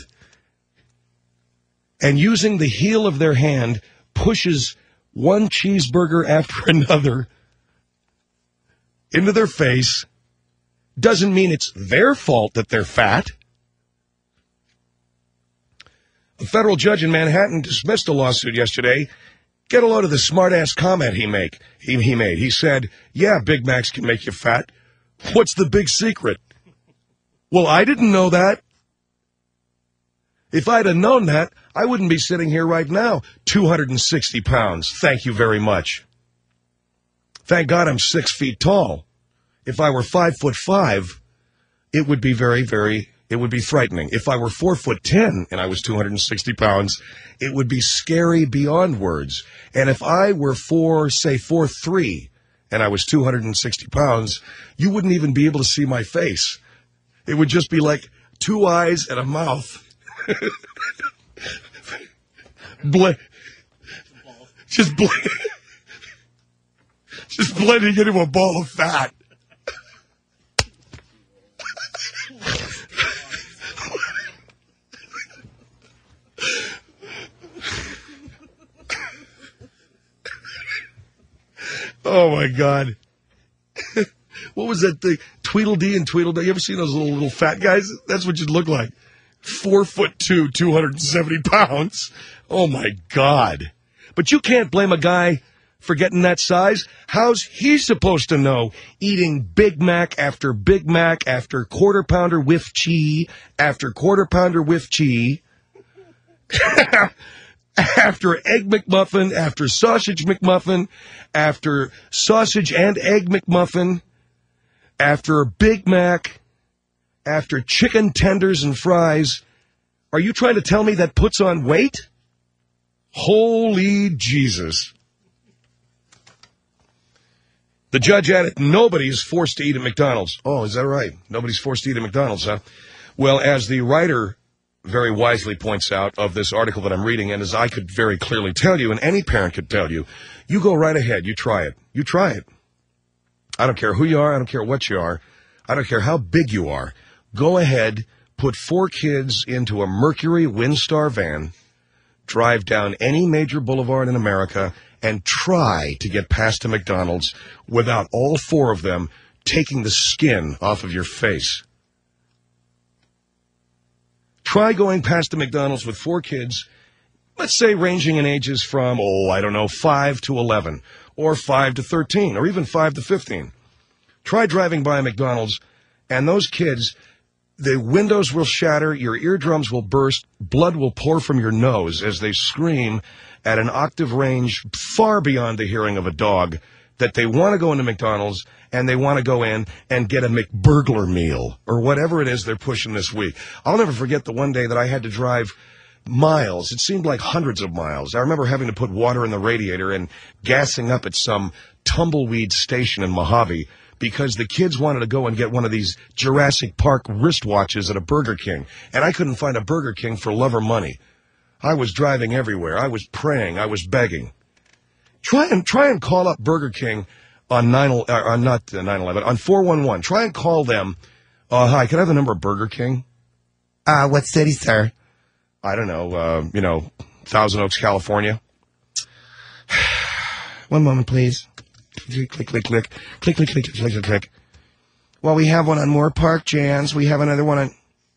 and using the heel of their hand pushes one cheeseburger after another into their face, doesn't mean it's their fault that they're fat. A federal judge in Manhattan dismissed a lawsuit yesterday. Get a load of the smart-ass comment he make. He, he made. He said, yeah, Big Macs can make you fat. What's the big secret? Well, I didn't know that. If I'd have known that, I wouldn't be sitting here right now, two hundred sixty pounds. Thank you very much. Thank God I'm six feet tall. If I were five foot five, it would be very, very, it would be frightening. If I were four foot ten and I was two hundred sixty pounds, it would be scary beyond words. And if I were four, say four three, and I was two hundred sixty pounds, you wouldn't even be able to see my face. It would just be like two eyes and a mouth. Ble- just, ble- just blending into a ball of fat. Oh, my God. What was that thing? Tweedledee and Tweedledee. You ever seen those little, little fat guys? That's what you'd look like. Four foot two, two hundred seventy pounds. Oh, my God. But you can't blame a guy for getting that size. How's he supposed to know eating Big Mac after Big Mac after quarter pounder with cheese after quarter pounder with cheese after Egg McMuffin, after Sausage McMuffin, after Sausage and Egg McMuffin, after Big Mac, after chicken tenders and fries. Are you trying to tell me that puts on weight? Holy Jesus. The judge added, nobody's forced to eat at McDonald's. Oh, is that right? Nobody's forced to eat at McDonald's, huh? Well, as the writer very wisely points out of this article that I'm reading, and as I could very clearly tell you, and any parent could tell you, you go right ahead. You try it. You try it. I don't care who you are. I don't care what you are. I don't care how big you are. Go ahead, put four kids into a Mercury Windstar van, drive down any major boulevard in America, and try to get past a McDonald's without all four of them taking the skin off of your face. Try going past the McDonald's with four kids, let's say ranging in ages from, oh, I don't know, five to eleven, or five to thirteen, or even five to fifteen. Try driving by a McDonald's, and those kids, the windows will shatter, your eardrums will burst, blood will pour from your nose as they scream at an octave range far beyond the hearing of a dog that they want to go into McDonald's and they want to go in and get a McBurglar meal or whatever it is they're pushing this week. I'll never forget the one day that I had to drive miles. It seemed like hundreds of miles. I remember having to put water in the radiator and gassing up at some tumbleweed station in Mojave because the kids wanted to go and get one of these Jurassic Park wristwatches at a Burger King, and I couldn't find a Burger King for love or money. I was driving everywhere. I was praying. I was begging. Try and try and call up Burger King on nine uh, on not uh, nine eleven on four one one. Try and call them. Uh, hi, can I have the number of Burger King? Uh, what city, sir? I don't know. Uh, you know, Thousand Oaks, California. One moment, please. Click, click, click, click, click, click, click, click, click, click. Well, we have one on Moore Park, Jans. We have another one on.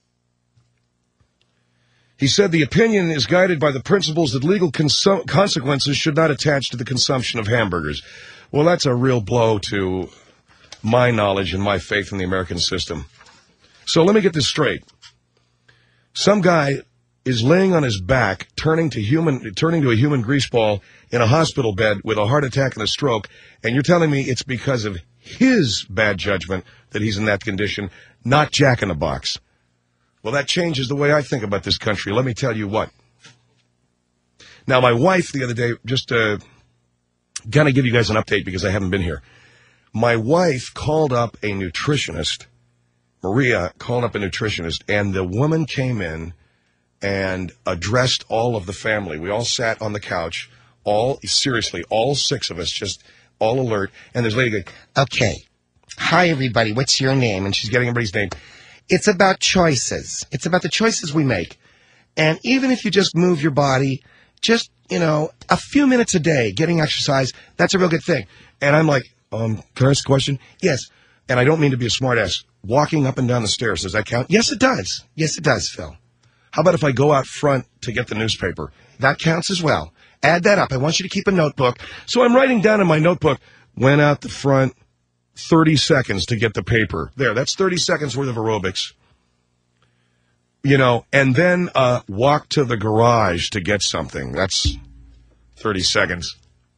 He said the opinion is guided by the principles that legal consu- consequences should not attach to the consumption of hamburgers. Well, that's a real blow to my knowledge and my faith in the American system. So let me get this straight. Some guy is laying on his back, turning to human, turning to a human grease ball in a hospital bed with a heart attack and a stroke, and you're telling me it's because of his bad judgment that he's in that condition, not Jack in the Box. Well, that changes the way I think about this country. Let me tell you what. Now, my wife the other day, just to kind of give you guys an update because I haven't been here. My wife called up a nutritionist. Maria called up a nutritionist, and the woman came in and addressed all of the family. We all sat on the couch, all, seriously, all six of us, just all alert. And there's a lady going, okay, hi, everybody, what's your name? And she's getting everybody's name. It's about choices. It's about the choices we make. And even if you just move your body, just, you know, a few minutes a day, getting exercise, that's a real good thing. And I'm like, um, can I ask a question? Yes. And I don't mean to be a smartass. Walking up and down the stairs, does that count? Yes, it does. Yes, it does, Phil. How about if I go out front to get the newspaper? That counts as well. Add that up. I want you to keep a notebook. So I'm writing down in my notebook, went out the front, thirty seconds to get the paper. There, that's thirty seconds worth of aerobics. You know, and then uh, walk to the garage to get something. That's thirty seconds.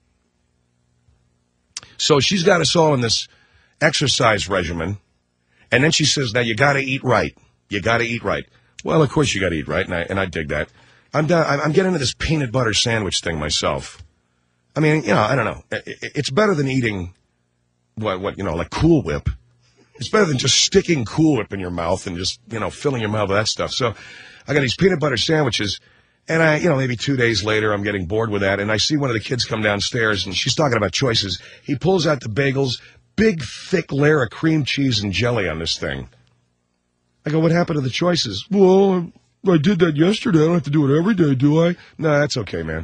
So she's got us all in this exercise regimen. And then she says, now you got to eat right. You got to eat right. Well, of course you got to eat right, and I, and I dig that. I'm down, I'm getting into this peanut butter sandwich thing myself. I mean, you know, I don't know. It's better than eating, what, what you know, like Cool Whip. It's better than just sticking Cool Whip in your mouth and just, you know, filling your mouth with that stuff. So I got these peanut butter sandwiches, and I, you know, maybe two days later I'm getting bored with that, and I see one of the kids come downstairs, and she's talking about choices. He pulls out the bagels, big, thick layer of cream cheese and jelly on this thing. I go, what happened to the choices? Well, I did that yesterday. I don't have to do it every day, do I? No, that's okay, man.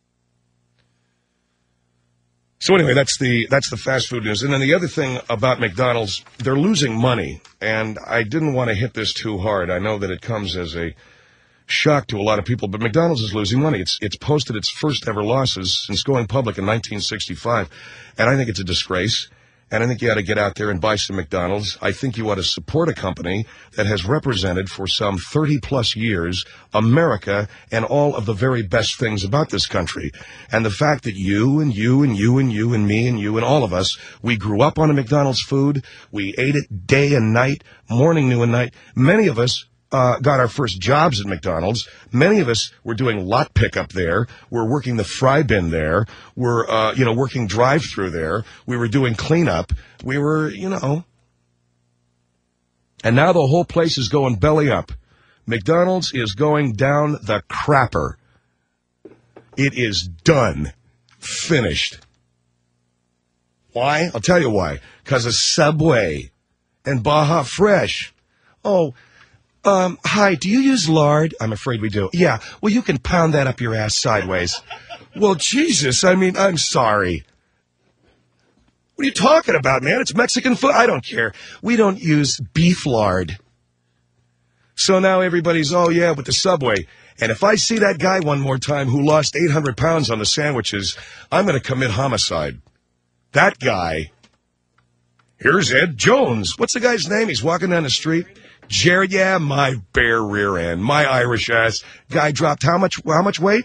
So anyway, that's the that's the fast food news. And then the other thing about McDonald's, they're losing money. And I didn't want to hit this too hard. I know that it comes as a shock to a lot of people, but McDonald's is losing money. It's it's posted its first ever losses since going public in nineteen sixty-five. And I think it's a disgrace. And I think you ought to get out there and buy some McDonald's. I think you ought to support a company that has represented for some thirty plus years America and all of the very best things about this country. And the fact that you and you and you and you and me and you and all of us, we grew up on a McDonald's food. We ate it day and night, morning, noon, and night. Many of us Uh, got our first jobs at McDonald's. Many of us were doing lot pickup there. We're working the fry bin there. We're, uh, you know, working drive-through there. We were doing cleanup. We were, you know. And now the whole place is going belly up. McDonald's is going down the crapper. It is done. Finished. Why? I'll tell you why. Because of Subway and Baja Fresh. Oh, Um, hi, do you use lard? I'm afraid we do. Yeah, well, you can pound that up your ass sideways. Well, Jesus, I mean, I'm sorry. What are you talking about, man? It's Mexican food. I don't care. We don't use beef lard. So now everybody's, oh, yeah, with the Subway. And if I see that guy one more time who lost eight hundred pounds on the sandwiches, I'm going to commit homicide. That guy. Here's Ed Jones. What's the guy's name? He's walking down the street. Jared, yeah, my bare rear end, my Irish ass. Guy dropped how much how much weight?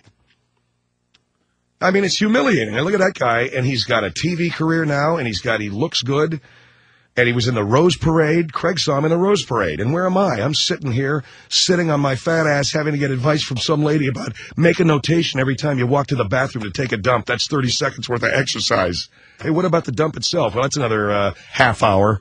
I mean, it's humiliating. I look at that guy, and he's got a T V career now, and he's got, he looks good, and he was in the Rose Parade. Craig saw him in the Rose Parade, and where am I? I'm sitting here, sitting on my fat ass, having to get advice from some lady about make a notation every time you walk to the bathroom to take a dump. That's thirty seconds worth of exercise. Hey, what about the dump itself? Well, that's another uh, half hour.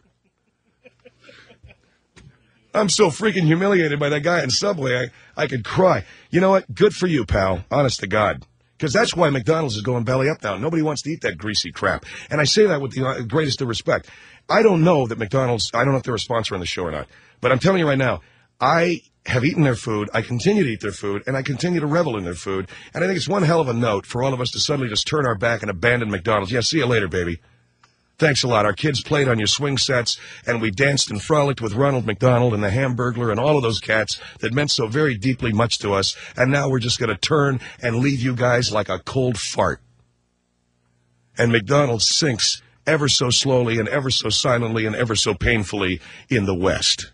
I'm so freaking humiliated by that guy in Subway, I, I could cry. You know what? Good for you, pal. Honest to God. Because that's why McDonald's is going belly up now. Nobody wants to eat that greasy crap. And I say that with the greatest of respect. I don't know that McDonald's, I don't know if they're a sponsor on the show or not. But I'm telling you right now, I have eaten their food, I continue to eat their food, and I continue to revel in their food. And I think it's one hell of a note for all of us to suddenly just turn our back and abandon McDonald's. Yeah, see you later, baby. Thanks a lot. Our kids played on your swing sets, and we danced and frolicked with Ronald McDonald and the Hamburglar and all of those cats that meant so very deeply much to us, and now we're just going to turn and leave you guys like a cold fart. And McDonald's sinks ever so slowly and ever so silently and ever so painfully in the West.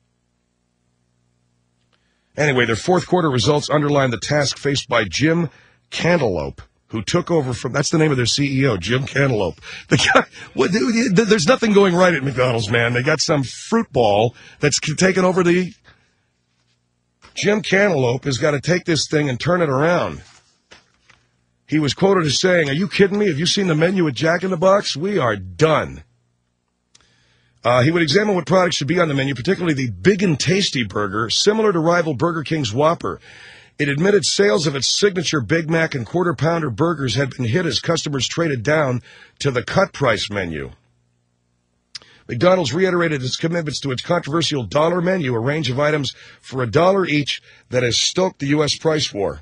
Anyway, their fourth quarter results underline the task faced by Jim Cantaloupe, who took over from, that's the name of their C E O, Jim Cantaloupe. The guy, what, there's nothing going right at McDonald's, man. They got some fruit ball that's taken over the, Jim Cantaloupe has got to take this thing and turn it around. He was quoted as saying, are you kidding me? Have you seen the menu at Jack in the Box? We are done. Uh, he would examine what products should be on the menu, particularly the Big and Tasty burger, similar to rival Burger King's Whopper. It admitted sales of its signature Big Mac and Quarter Pounder burgers had been hit as customers traded down to the cut price menu. McDonald's reiterated its commitments to its controversial dollar menu, a range of items for a dollar each that has stoked the U S price war.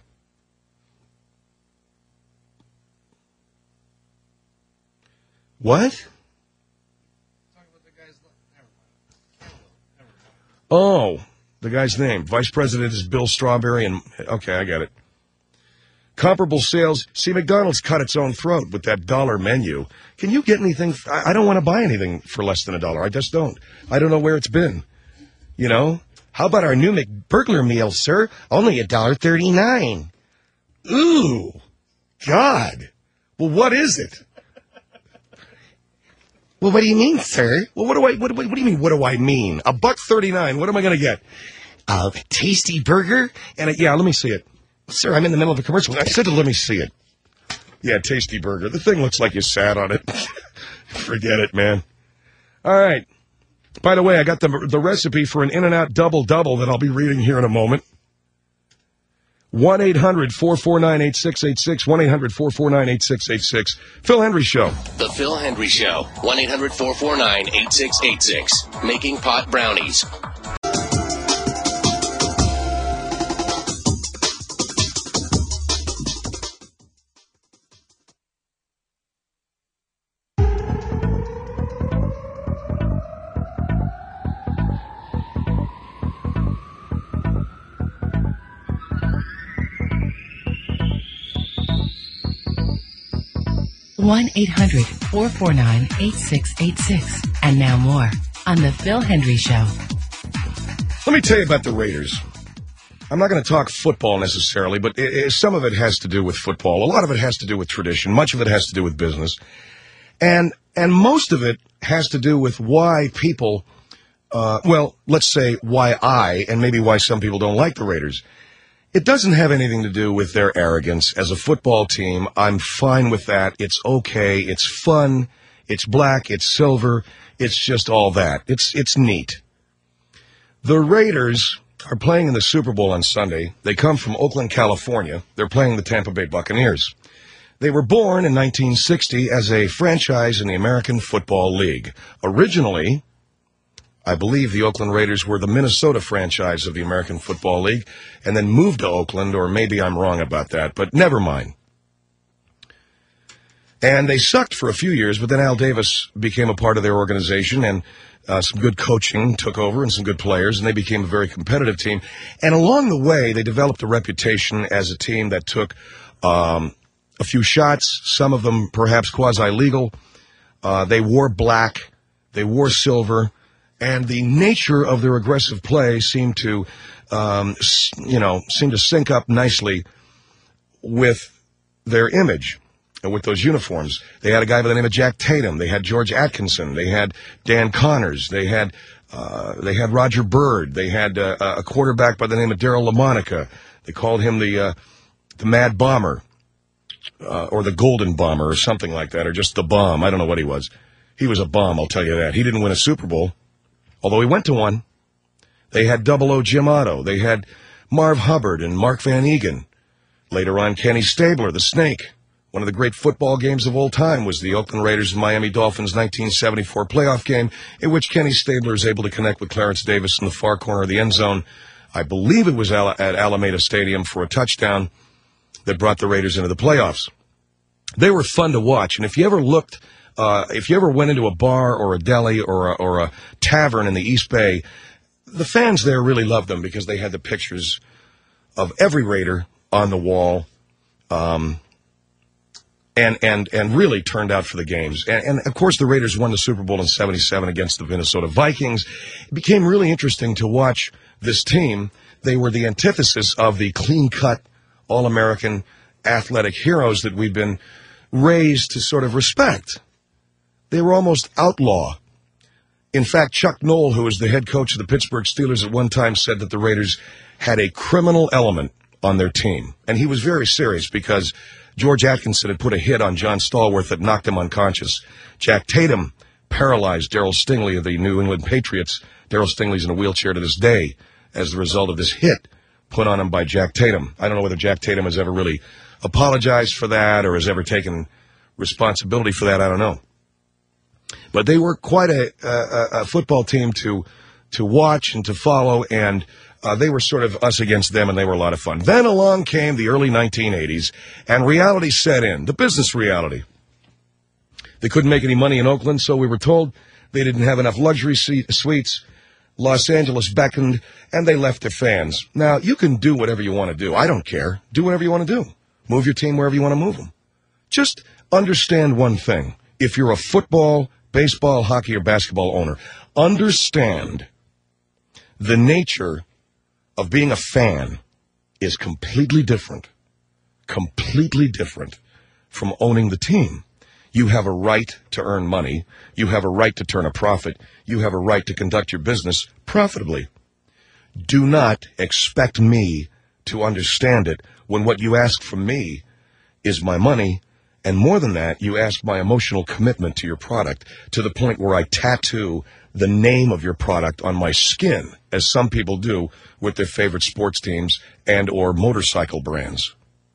What? Oh. The guy's name. Vice President is Bill Strawberry, and okay, I get it. Comparable sales. See, McDonald's cut its own throat with that dollar menu. Can you get anything? I, I don't want to buy anything for less than a dollar. I just don't. I don't know where it's been. You know? How about our new McBurglar meal, sir? Only a dollar thirty-nine. Ooh. God. Well, what is it? Well, what do you mean, sir? Well, what do I, what, what, what do you mean, what do I mean? A buck thirty-nine, what am I going to get? A tasty burger? And a, yeah, let me see it. Sir, I'm in the middle of a commercial. I said to let me see it. Yeah, tasty burger. The thing looks like you sat on it. Forget it, man. All right. By the way, I got the, the recipe for an In-N-Out double-double that I'll be reading here in a moment. one eight hundred four four nine eight six eight six, one eight hundred four four nine eight six eight six. Phil Hendry Show. The Phil Hendry Show, one eight hundred four four nine eight six eight six. Making pot brownies. one eight hundred four four nine, eight six eight six. And now more on The Phil Hendry Show. Let me tell you about the Raiders. I'm not going to talk football necessarily, but it, it, some of it has to do with football. A lot of it has to do with tradition. Much of it has to do with business. And and most of it has to do with why people, uh, well, let's say why I, and maybe why some people don't like the Raiders. It doesn't have anything to do with their arrogance. As a football team, I'm fine with that. It's okay. It's fun. It's black. It's silver. It's just all that. It's it's neat. The Raiders are playing in the Super Bowl on Sunday. They come from Oakland, California. They're playing the Tampa Bay Buccaneers. They were born in nineteen sixty as a franchise in the American Football League. Originally, I believe the Oakland Raiders were the Minnesota franchise of the American Football League and then moved to Oakland, or maybe I'm wrong about that, but never mind. And they sucked for a few years, but then Al Davis became a part of their organization, and uh, some good coaching took over and some good players, and they became a very competitive team. And along the way, they developed a reputation as a team that took um, a few shots, some of them perhaps quasi-legal. Uh, they wore black. They wore silver. And the nature of their aggressive play seemed to, um, you know, seemed to sync up nicely with their image. With those uniforms. They had a guy by the name of Jack Tatum. They had George Atkinson. They had Dan Connors. They had uh, they had Roger Byrd. They had uh, a quarterback by the name of Darryl LaMonica. They called him the uh, the Mad Bomber, uh, or the Golden Bomber, or something like that, or just the Bomb. I don't know what he was. He was a bomb, I'll tell you that. He didn't win a Super Bowl, although he went to one. They had Double O Jim Otto. They had Marv Hubbard and Mark Van Egan. Later on, Kenny Stabler, the Snake. One of the great football games of all time was the Oakland Raiders and Miami Dolphins nineteen seventy-four playoff game, in which Kenny Stabler is able to connect with Clarence Davis in the far corner of the end zone. I believe it was at Alameda Stadium for a touchdown that brought the Raiders into the playoffs. They were fun to watch, and if you ever looked, uh, if you ever went into a bar or a deli or a, or a tavern in the East Bay, the fans there really loved them because they had the pictures of every Raider on the wall. Um... And, and, and really turned out for the games. And, and, of course, the Raiders won the Super Bowl in seventy-seven against the Minnesota Vikings. It became really interesting to watch this team. They were the antithesis of the clean-cut, all-American athletic heroes that we've been raised to sort of respect. They were almost outlaw. In fact, Chuck Noll, who was the head coach of the Pittsburgh Steelers at one time, said that the Raiders had a criminal element on their team. And he was very serious because George Atkinson had put a hit on John Stallworth that knocked him unconscious. Jack Tatum paralyzed Darryl Stingley of the New England Patriots. Darryl Stingley's in a wheelchair to this day as the result of this hit put on him by Jack Tatum. I don't know whether Jack Tatum has ever really apologized for that or has ever taken responsibility for that. I don't know. But they were quite a, a, a football team to to watch and to follow, and Uh, they were sort of us against them, and they were a lot of fun. Then along came the early nineteen eighties, and reality set in, the business reality. They couldn't make any money in Oakland, so we were told they didn't have enough luxury suites. Los Angeles beckoned, and they left their fans. Now, you can do whatever you want to do. I don't care. Do whatever you want to do. Move your team wherever you want to move them. Just understand one thing. If you're a football, baseball, hockey, or basketball owner, understand the nature of being a fan is completely different, completely different from owning the team. You have a right to earn money. You have a right to turn a profit. You have a right to conduct your business profitably. Do not expect me to understand it when what you ask from me is my money, and more than that, you ask my emotional commitment to your product to the point where I tattoo the name of your product on my skin, as some people do with their favorite sports teams and or motorcycle brands.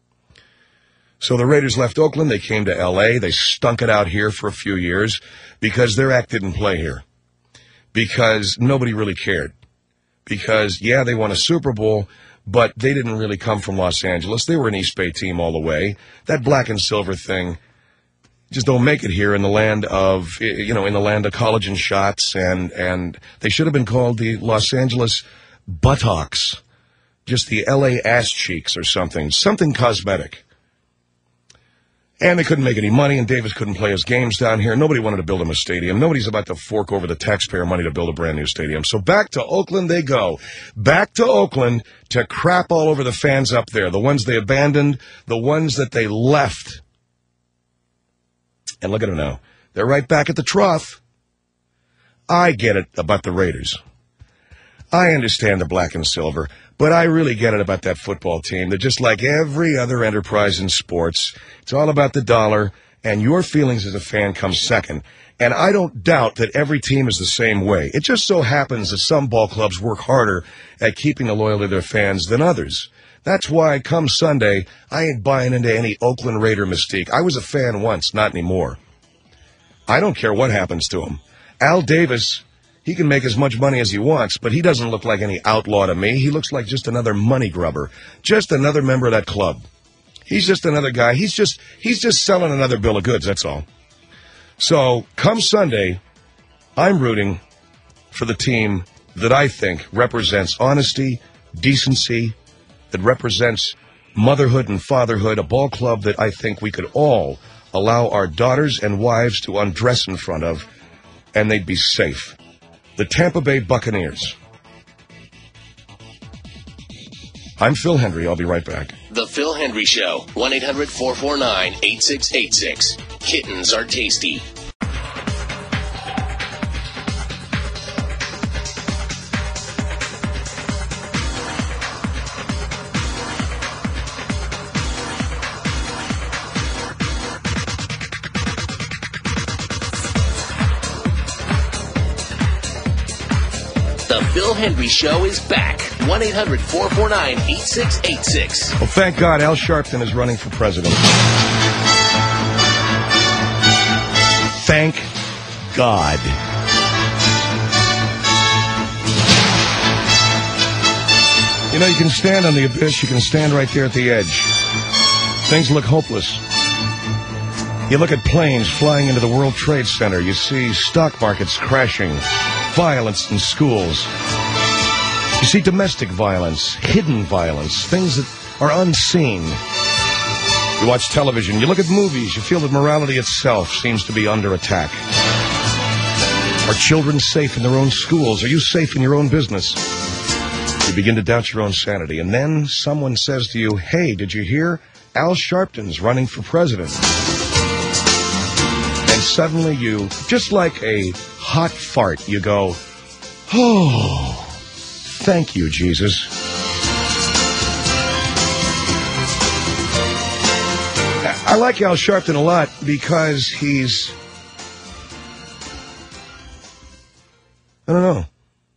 So the Raiders left Oakland. They came to L A. They stunk it out here for a few years because their act didn't play here. Because nobody really cared. Because, yeah, they won a Super Bowl, but they didn't really come from Los Angeles. They were an East Bay team all the way. That black and silver thing just don't make it here in the land of, you know, in the land of collagen shots, and, and they should have been called the Los Angeles buttocks, just the L A ass cheeks or something, something cosmetic. And they couldn't make any money, and Davis couldn't play his games down here. Nobody wanted to build him a stadium. Nobody's about to fork over the taxpayer money to build a brand new stadium. So back to Oakland they go. Back to Oakland to crap all over the fans up there, the ones they abandoned, the ones that they left. And look at them now. They're right back at the trough. I get it about the Raiders. I understand the black and silver, but I really get it about that football team. They're just like every other enterprise in sports. It's all about the dollar, and your feelings as a fan come second. And I don't doubt that every team is the same way. It just so happens that some ball clubs work harder at keeping the loyalty of their fans than others. That's why, come Sunday, I ain't buying into any Oakland Raider mystique. I was a fan once, not anymore. I don't care what happens to him. Al Davis, he can make as much money as he wants, but he doesn't look like any outlaw to me. He looks like just another money grubber, just another member of that club. He's just another guy. He's just he's just selling another bill of goods, that's all. So, come Sunday, I'm rooting for the team that I think represents honesty, decency, that represents motherhood and fatherhood, a ball club that I think we could all allow our daughters and wives to undress in front of, and they'd be safe. The Tampa Bay Buccaneers. I'm Phil Hendry. I'll be right back. The Phil Hendry Show. one eight hundred four four nine eight six eight six. Kittens are tasty. The Phil Hendry Show is back. one eight hundred four four nine eight six eight six. Well, thank God Al Sharpton is running for president. Thank God. You know, you can stand on the abyss. You can stand right there at the edge. Things look hopeless. You look at planes flying into the World Trade Center. You see stock markets crashing. Violence in schools. You see domestic violence, hidden violence, things that are unseen. You watch television, you look at movies, you feel that morality itself seems to be under attack. Are children safe in their own schools? Are you safe in your own business? You begin to doubt your own sanity, and then someone says to you, hey, did you hear? Al Sharpton's running for president. And suddenly you, just like a hot fart, you go, oh, thank you, Jesus. I like Al Sharpton a lot because he's, I don't know.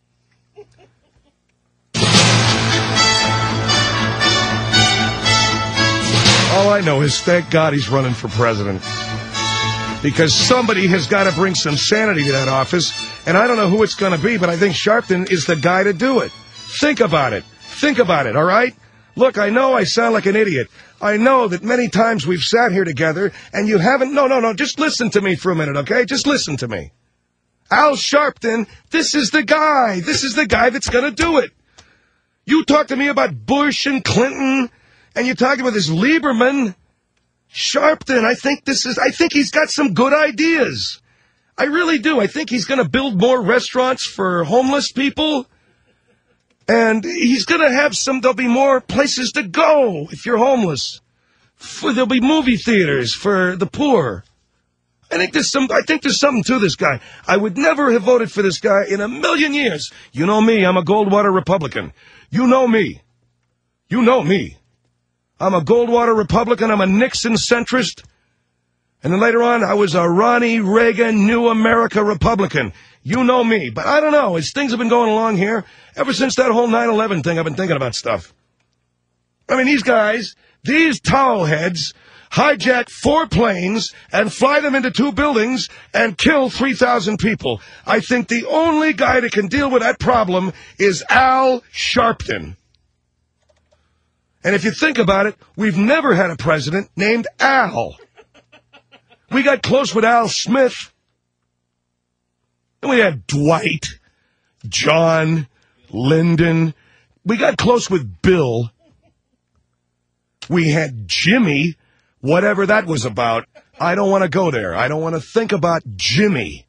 All I know is thank God he's running for president. Because somebody has got to bring some sanity to that office, and I don't know who it's going to be, but I think Sharpton is the guy to do it. Think about it. Think about it, all right? Look, I know I sound like an idiot. I know that many times we've sat here together, and you haven't... No, no, no, just listen to me for a minute, okay? Just listen to me. Al Sharpton, this is the guy. This is the guy that's going to do it. You talk to me about Bush and Clinton, and you talk about this Lieberman... Sharpton, I think this is, I think he's got some good ideas. I really do. I think he's going to build more restaurants for homeless people. And he's going to have some, there'll be more places to go if you're homeless. For, there'll be movie theaters for the poor. I think there's some, I think there's something to this guy. I would never have voted for this guy in a million years. You know me, I'm a Goldwater Republican. You know me. You know me. I'm a Goldwater Republican. I'm a Nixon centrist. And then later on, I was a Ronnie Reagan New America Republican. You know me. But I don't know. As things have been going along here, ever since that whole nine eleven thing, I've been thinking about stuff. I mean, these guys, these towel heads, hijack four planes and fly them into two buildings and kill three thousand people. I think the only guy that can deal with that problem is Al Sharpton. And if you think about it, we've never had a president named Al. We got close with Al Smith. And we had Dwight, John, Lyndon. We got close with Bill. We had Jimmy. Whatever that was about, I don't want to go there. I don't want to think about Jimmy.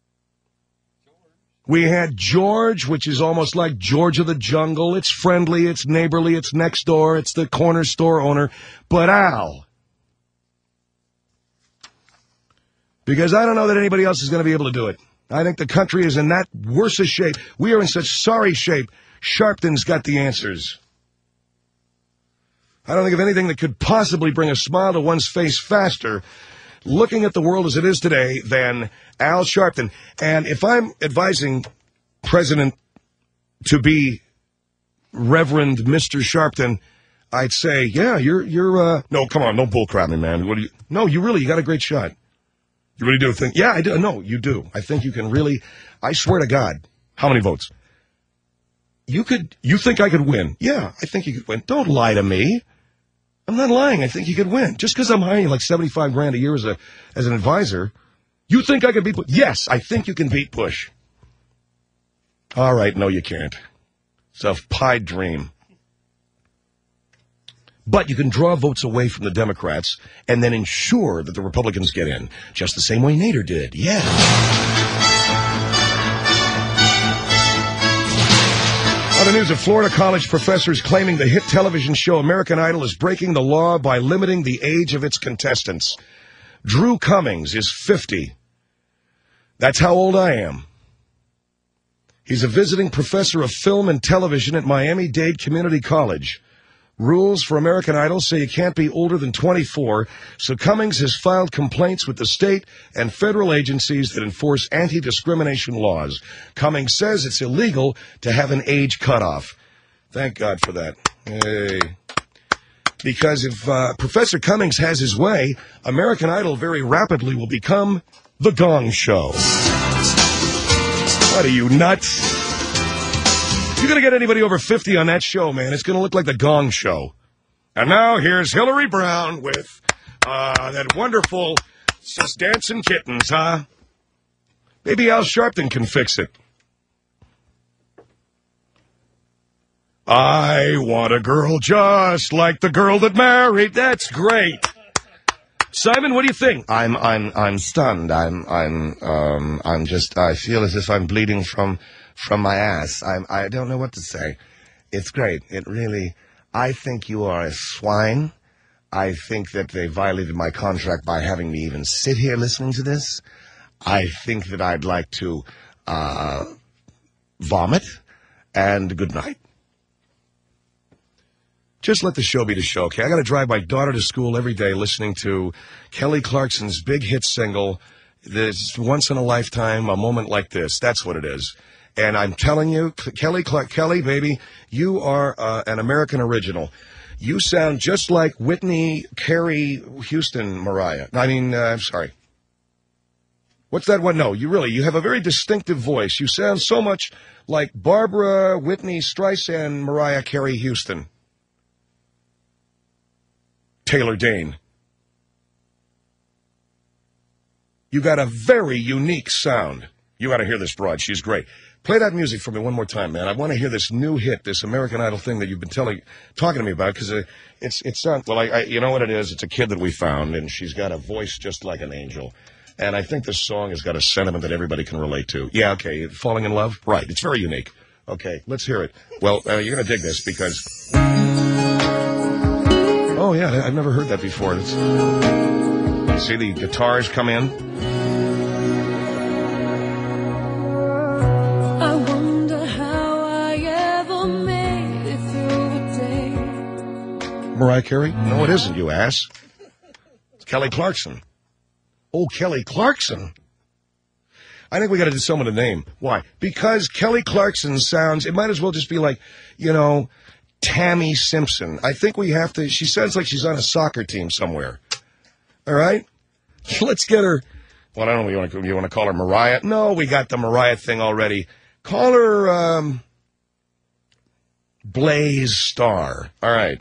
We had George, which is almost like George of the Jungle. It's friendly, it's neighborly, it's next door, it's the corner store owner. But Al. Because I don't know that anybody else is going to be able to do it. I think the country is in that worse a shape. We are in such sorry shape. Sharpton's got the answers. I don't think of anything that could possibly bring a smile to one's face faster, looking at the world as it is today, than Al Sharpton. And if I'm advising President to be Reverend Mister Sharpton, I'd say, yeah, you're, you're, uh, no, come on, don't bullcrap me, man. What do you, no, you really, you got a great shot. You really do think, yeah, I do. No, you do. I think you can really, I swear to God. How many votes? You could, you think I could win? Yeah, I think you could win. Don't lie to me. I'm not lying. I think you could win. Just because I'm hiring like seventy-five grand a year as a as an advisor, you think I could beat Bush? Yes, I think you can beat Bush. All right, no, you can't. It's a pied dream. But you can draw votes away from the Democrats and then ensure that the Republicans get in, just the same way Nader did. Yeah. Other news of Florida college professors claiming the hit television show American Idol is breaking the law by limiting the age of its contestants. Drew Cummings is fifty. That's how old I am. He's a visiting professor of film and television at Miami-Dade Community College. Rules for American Idol say you can't be older than twenty-four, so Cummings has filed complaints with the state and federal agencies that enforce anti-discrimination laws. Cummings says it's illegal to have an age cutoff. Thank God for that. Hey. Because if uh, Professor Cummings has his way, American Idol very rapidly will become The Gong Show. What are you, nuts? You're going to get anybody over fifty on that show, man. It's going to look like The Gong Show. And now here's Hillary Brown with uh, that wonderful Just Dancing Kittens, huh? Maybe Al Sharpton can fix it. I want a girl just like the girl that married. That's great. Simon, what do you think? I'm I'm I'm stunned. I'm I'm um I'm just I feel as if I'm bleeding from from my ass. I'm I don't know what to say. It's great. It really I think you are a swine. I think that they violated my contract by having me even sit here listening to this. I think that I'd like to uh vomit, and good night. Just let the show be the show, okay? I got to drive my daughter to school every day listening to Kelly Clarkson's big hit single, this Once in a Lifetime, A Moment Like This. That's what it is. And I'm telling you, Kelly, Clark, Kelly, baby, you are uh, an American original. You sound just like Whitney, Carrie, Houston, Mariah. I mean, uh, I'm sorry. What's that one? No, you really, you have a very distinctive voice. You sound so much like Barbara, Whitney, Streisand, Mariah Carey, Houston. Taylor Dane. You got a very unique sound. You got to hear this broad. She's great. Play that music for me one more time, man. I want to hear this new hit, this American Idol thing that you've been telling, talking to me about, because uh, it's it's not. Well, I, I, you know what it is? It's a kid that we found, and she's got a voice just like an angel. And I think this song has got a sentiment that everybody can relate to. Yeah, okay, falling in love, right? It's very unique. Okay, let's hear it. Well, uh, you're gonna dig this because. Oh, yeah, I've never heard that before. It's, you see the guitars come in? I wonder how I ever made it through a day. Mariah Carey? No, it isn't, you ass. It's Kelly Clarkson. Oh, Kelly Clarkson. I think we got to do someone to name. Why? Because Kelly Clarkson sounds, it might as well just be like, you know, Tammy Simpson. I think we have to, she sounds like she's on a soccer team somewhere. All right? Let's get her, well, I don't know, you want to, you want to call her Mariah? No, we got the Mariah thing already. Call her, um, Blaze Star. All right.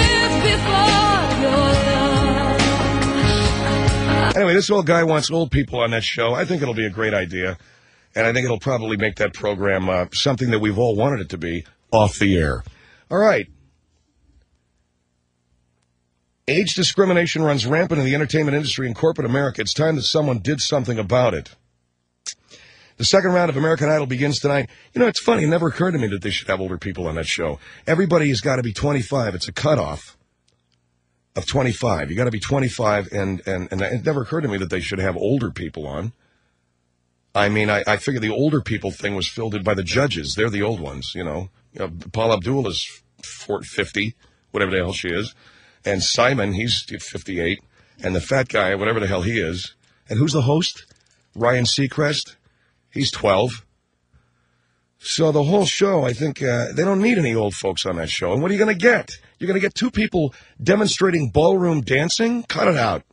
Anyway, this old guy wants old people on that show. I think it'll be a great idea. And I think it'll probably make that program uh, something that we've all wanted it to be, off the air. All right. Age discrimination runs rampant in the entertainment industry and corporate America. It's time that someone did something about it. The second round of American Idol begins tonight. You know, it's funny. It never occurred to me that they should have older people on that show. Everybody has got to be twenty-five. It's a cutoff of twenty-five. You got to be twenty-five, and, and, and it never occurred to me that they should have older people on. I mean, I, I figured the older people thing was filled in by the judges. They're the old ones, you know. You know Paula Abdul is fifty, whatever the hell she is. And Simon, he's fifty-eight. And the fat guy, whatever the hell he is. And who's the host? Ryan Seacrest. He's twelve. So the whole show, I think, uh, they don't need any old folks on that show. And what are you going to get? You're going to get two people demonstrating ballroom dancing? Cut it out.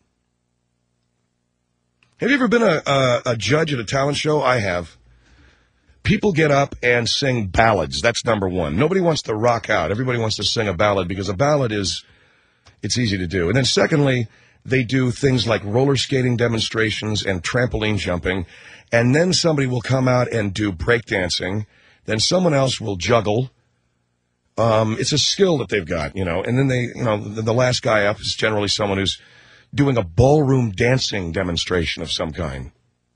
Have you ever been a, a, a judge at a talent show? I have. People get up and sing ballads. That's number one. Nobody wants to rock out. Everybody wants to sing a ballad because a ballad is, it's easy to do. And then secondly, they do things like roller skating demonstrations and trampoline jumping. And then somebody will come out and do breakdancing. Then someone else will juggle. Um, it's a skill that they've got, you know. And then they, you know, the, the last guy up is generally someone who's doing a ballroom dancing demonstration of some kind.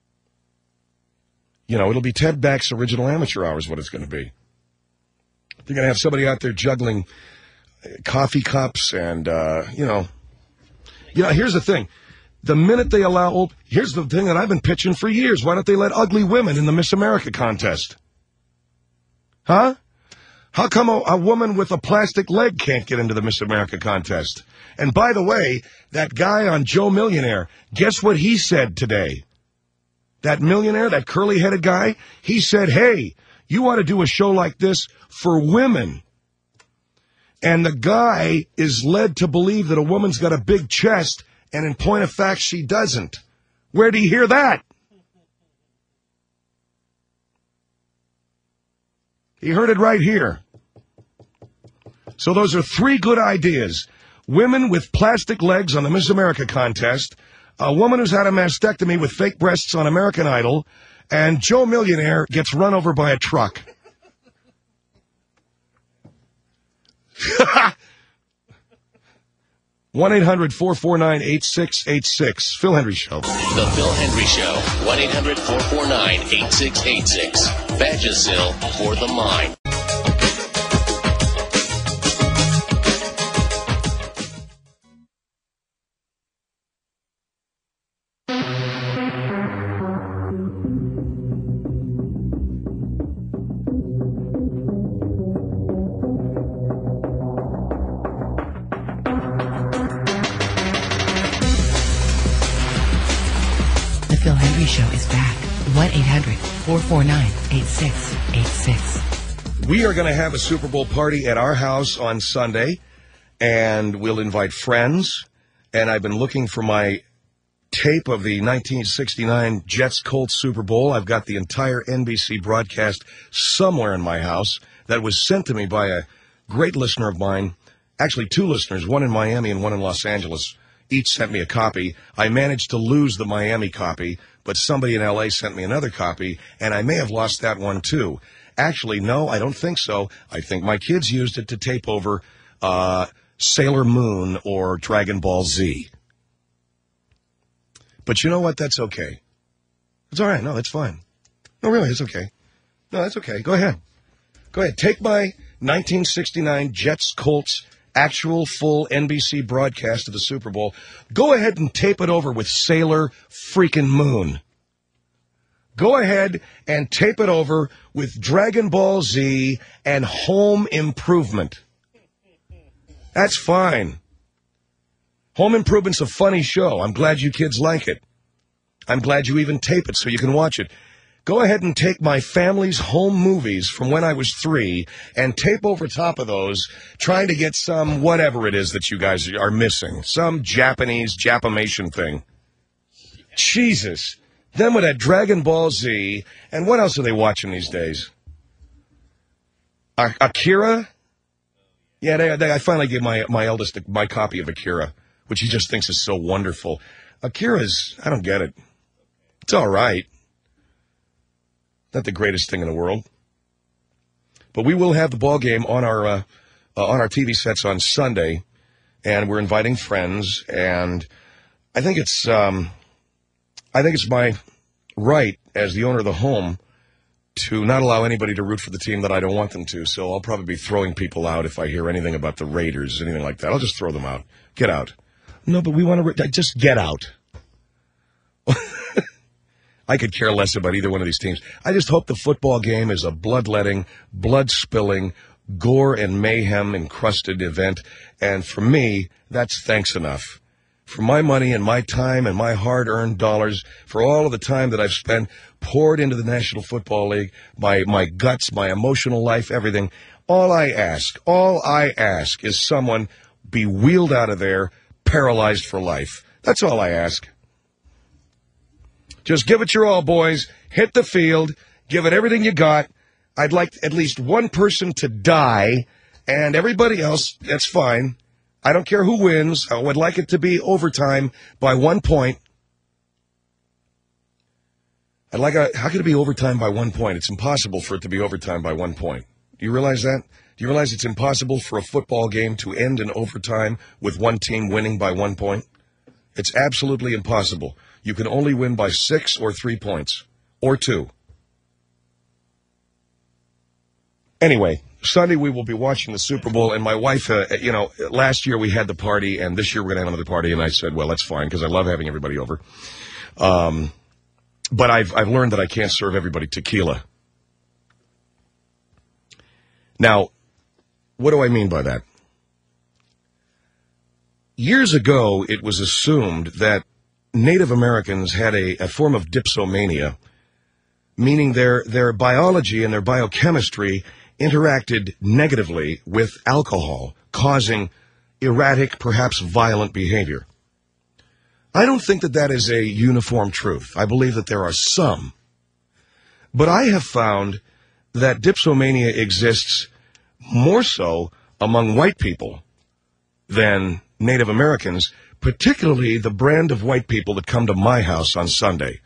You know, it'll be Ted Back's Original Amateur Hour is what it's going to be. They're going to have somebody out there juggling coffee cups and, uh, you know. You know, here's the thing. The minute they allow old, here's the thing that I've been pitching for years. Why don't they let ugly women in the Miss America contest? Huh? How come a, a woman with a plastic leg can't get into the Miss America contest? And by the way, that guy on Joe Millionaire, guess what he said today? That millionaire, that curly-headed guy, he said, hey, you ought to do a show like this for women. And the guy is led to believe that a woman's got a big chest, and in point of fact, she doesn't. Where do you hear that? He heard it right here. So those are three good ideas. Women with plastic legs on the Miss America contest, a woman who's had a mastectomy with fake breasts on American Idol, and Joe Millionaire gets run over by a truck. one eight hundred four four nine eight six eight six. Phil Hendry Show. The Phil Hendry Show. one eight hundred four four nine eight six eight six. Vagisil for the mind. Show is back. one eight hundred four four nine eight six eight six. We are going to have a Super Bowl party at our house on Sunday, and we'll invite friends. And I've been looking for my tape of the nineteen sixty-nine Jets-Colts Super Bowl. I've got the entire N B C broadcast somewhere in my house that was sent to me by a great listener of mine. Actually, two listeners, one in Miami and one in Los Angeles. Each sent me a copy. I managed to lose the Miami copy, but somebody in L A sent me another copy, and I may have lost that one too. Actually, no, I don't think so. I think my kids used it to tape over uh, Sailor Moon or Dragon Ball Z. But you know what? That's okay. It's all right. No, that's fine. No, really, it's okay. No, that's okay. Go ahead. Go ahead. Take my nineteen sixty-nine Jets-Colts actual full N B C broadcast of the Super Bowl. Go ahead and tape it over with Sailor freaking Moon. Go ahead and tape it over with Dragon Ball Z and Home Improvement. That's fine. Home Improvement's a funny show. I'm glad you kids like it. I'm glad you even tape it so you can watch it. Go ahead and take my family's home movies from when I was three and tape over top of those, trying to get some whatever it is that you guys are missing. Some Japanese Japimation thing. Jesus. Then with that Dragon Ball Z, and what else are they watching these days? A- Akira? Yeah, they, they, I finally gave my, my eldest my copy of Akira, which he just thinks is so wonderful. Akira's, I don't get it. It's all right. Not the greatest thing in the world. But we will have the ball game on our uh, uh, on our T V sets on Sunday. and we're inviting friends, and I think it's um, I think it's my right as the owner of the home to not allow anybody to root for the team that I don't want them to. So I'll probably be throwing people out if I hear anything about the Raiders, anything like that. I'll just throw them out. Get out. No, but we want to just get out. I could care less about either one of these teams. I just hope the football game is a bloodletting, blood-spilling, gore and mayhem-encrusted event. And for me, that's thanks enough. For my money and my time and my hard-earned dollars, for all of the time that I've spent poured into the National Football League, my, my guts, my emotional life, everything, all I ask, all I ask is someone be wheeled out of there paralyzed for life. That's all I ask. Just give it your all, boys. Hit the field. Give it everything you got. I'd like at least one person to die, and everybody else, that's fine. I don't care who wins. I would like it to be overtime by one point. I'd like a, how could it be overtime by one point? It's impossible for it to be overtime by one point. Do you realize that? Do you realize it's impossible for a football game to end in overtime with one team winning by one point? It's absolutely impossible. You can only win by six or three points, or two. Anyway, Sunday we will be watching the Super Bowl, and my wife, uh, you know, last year we had the party, and this year we're going to have another party, and I said, well, that's fine, because I love having everybody over. Um, but I've, I've learned that I can't serve everybody tequila. Now, what do I mean by that? Years ago, it was assumed that Native Americans had a, a form of dipsomania, meaning their, their biology and their biochemistry interacted negatively with alcohol, causing erratic, perhaps violent behavior. I don't think that that is a uniform truth. I believe that there are some. But I have found that dipsomania exists more so among white people than Native Americans, particularly the brand of white people that come to my house on Sunday.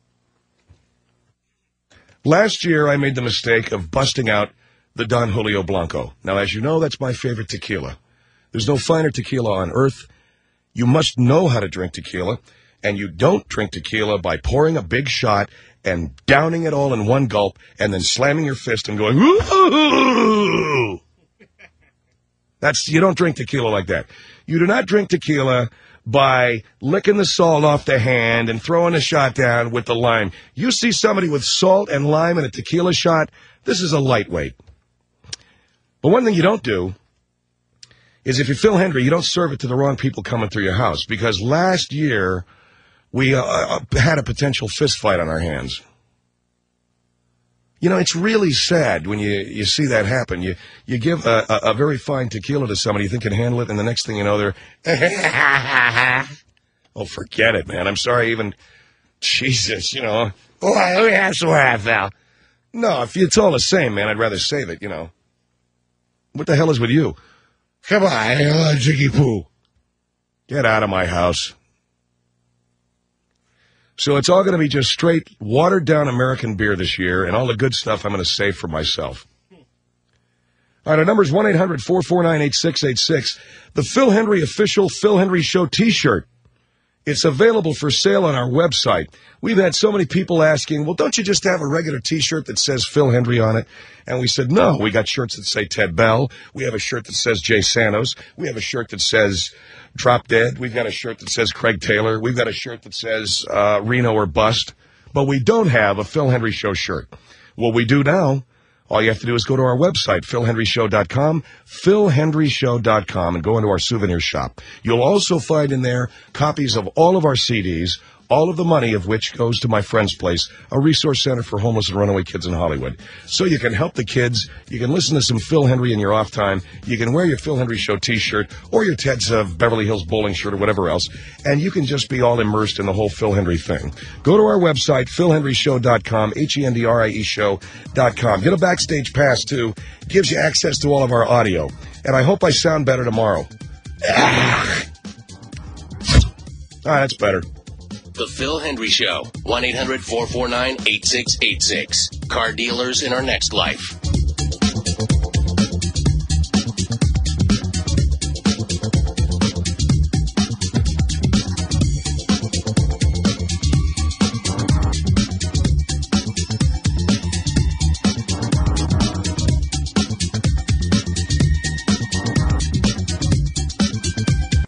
Last year, I made the mistake of busting out the Don Julio Blanco. Now, as you know, that's my favorite tequila. There's no finer tequila on earth. You must know how to drink tequila, and you don't drink tequila by pouring a big shot and downing it all in one gulp and then slamming your fist and going, ooh! That's, you don't drink tequila like that. You do not drink tequila by licking the salt off the hand and throwing a shot down with the lime. You see somebody with salt and lime in a tequila shot, this is a lightweight. But one thing you don't do is if you're Phil Hendry, you don't serve it to the wrong people coming through your house. Because last year, we uh, had a potential fist fight on our hands. You know, it's really sad when you, you see that happen. You you give a, a, a very fine tequila to somebody you think can handle it, and the next thing you know, they're, oh, forget it, man. I'm sorry, even, Jesus, you know. Oh, that's where I fell. No, if it's all the same, man, I'd rather save it, you know. What the hell is with you? Come on, uh, Jiggy Poo. Get out of my house. So it's all going to be just straight, watered-down American beer this year, and all the good stuff I'm going to save for myself. All right, our number is one eight hundred four four nine eight six eight six. The Phil Hendry official Phil Hendry Show T-shirt. It's available for sale on our website. We've had so many people asking, well, don't you just have a regular T-shirt that says Phil Hendry on it? And we said, no, we got shirts that say Ted Bell. We have a shirt that says Jay Santos. We have a shirt that says Drop Dead. We've got a shirt that says Craig Taylor. We've got a shirt that says uh, Reno or Bust. But we don't have a Phil Hendry Show shirt. What we do now, all you have to do is go to our website, phil hendry show dot com, phil hendry show dot com, and go into our souvenir shop. You'll also find in there copies of all of our C Ds, all of the money of which goes to my friend's place, a resource center for homeless and runaway kids in Hollywood. So you can help the kids, you can listen to some Phil Hendry in your off time, you can wear your Phil Hendry Show T-shirt, or your Ted's of Beverly Hills bowling shirt, or whatever else, and you can just be all immersed in the whole Phil Hendry thing. Go to our website, phil hendry show dot com, H E N D R I E show dot com. Get a backstage pass, too. Gives you access to all of our audio. And I hope I sound better tomorrow. Ah, ah that's better. The Phil Hendry Show, one eight hundred four four nine eight six eight six. Car dealers in our next life.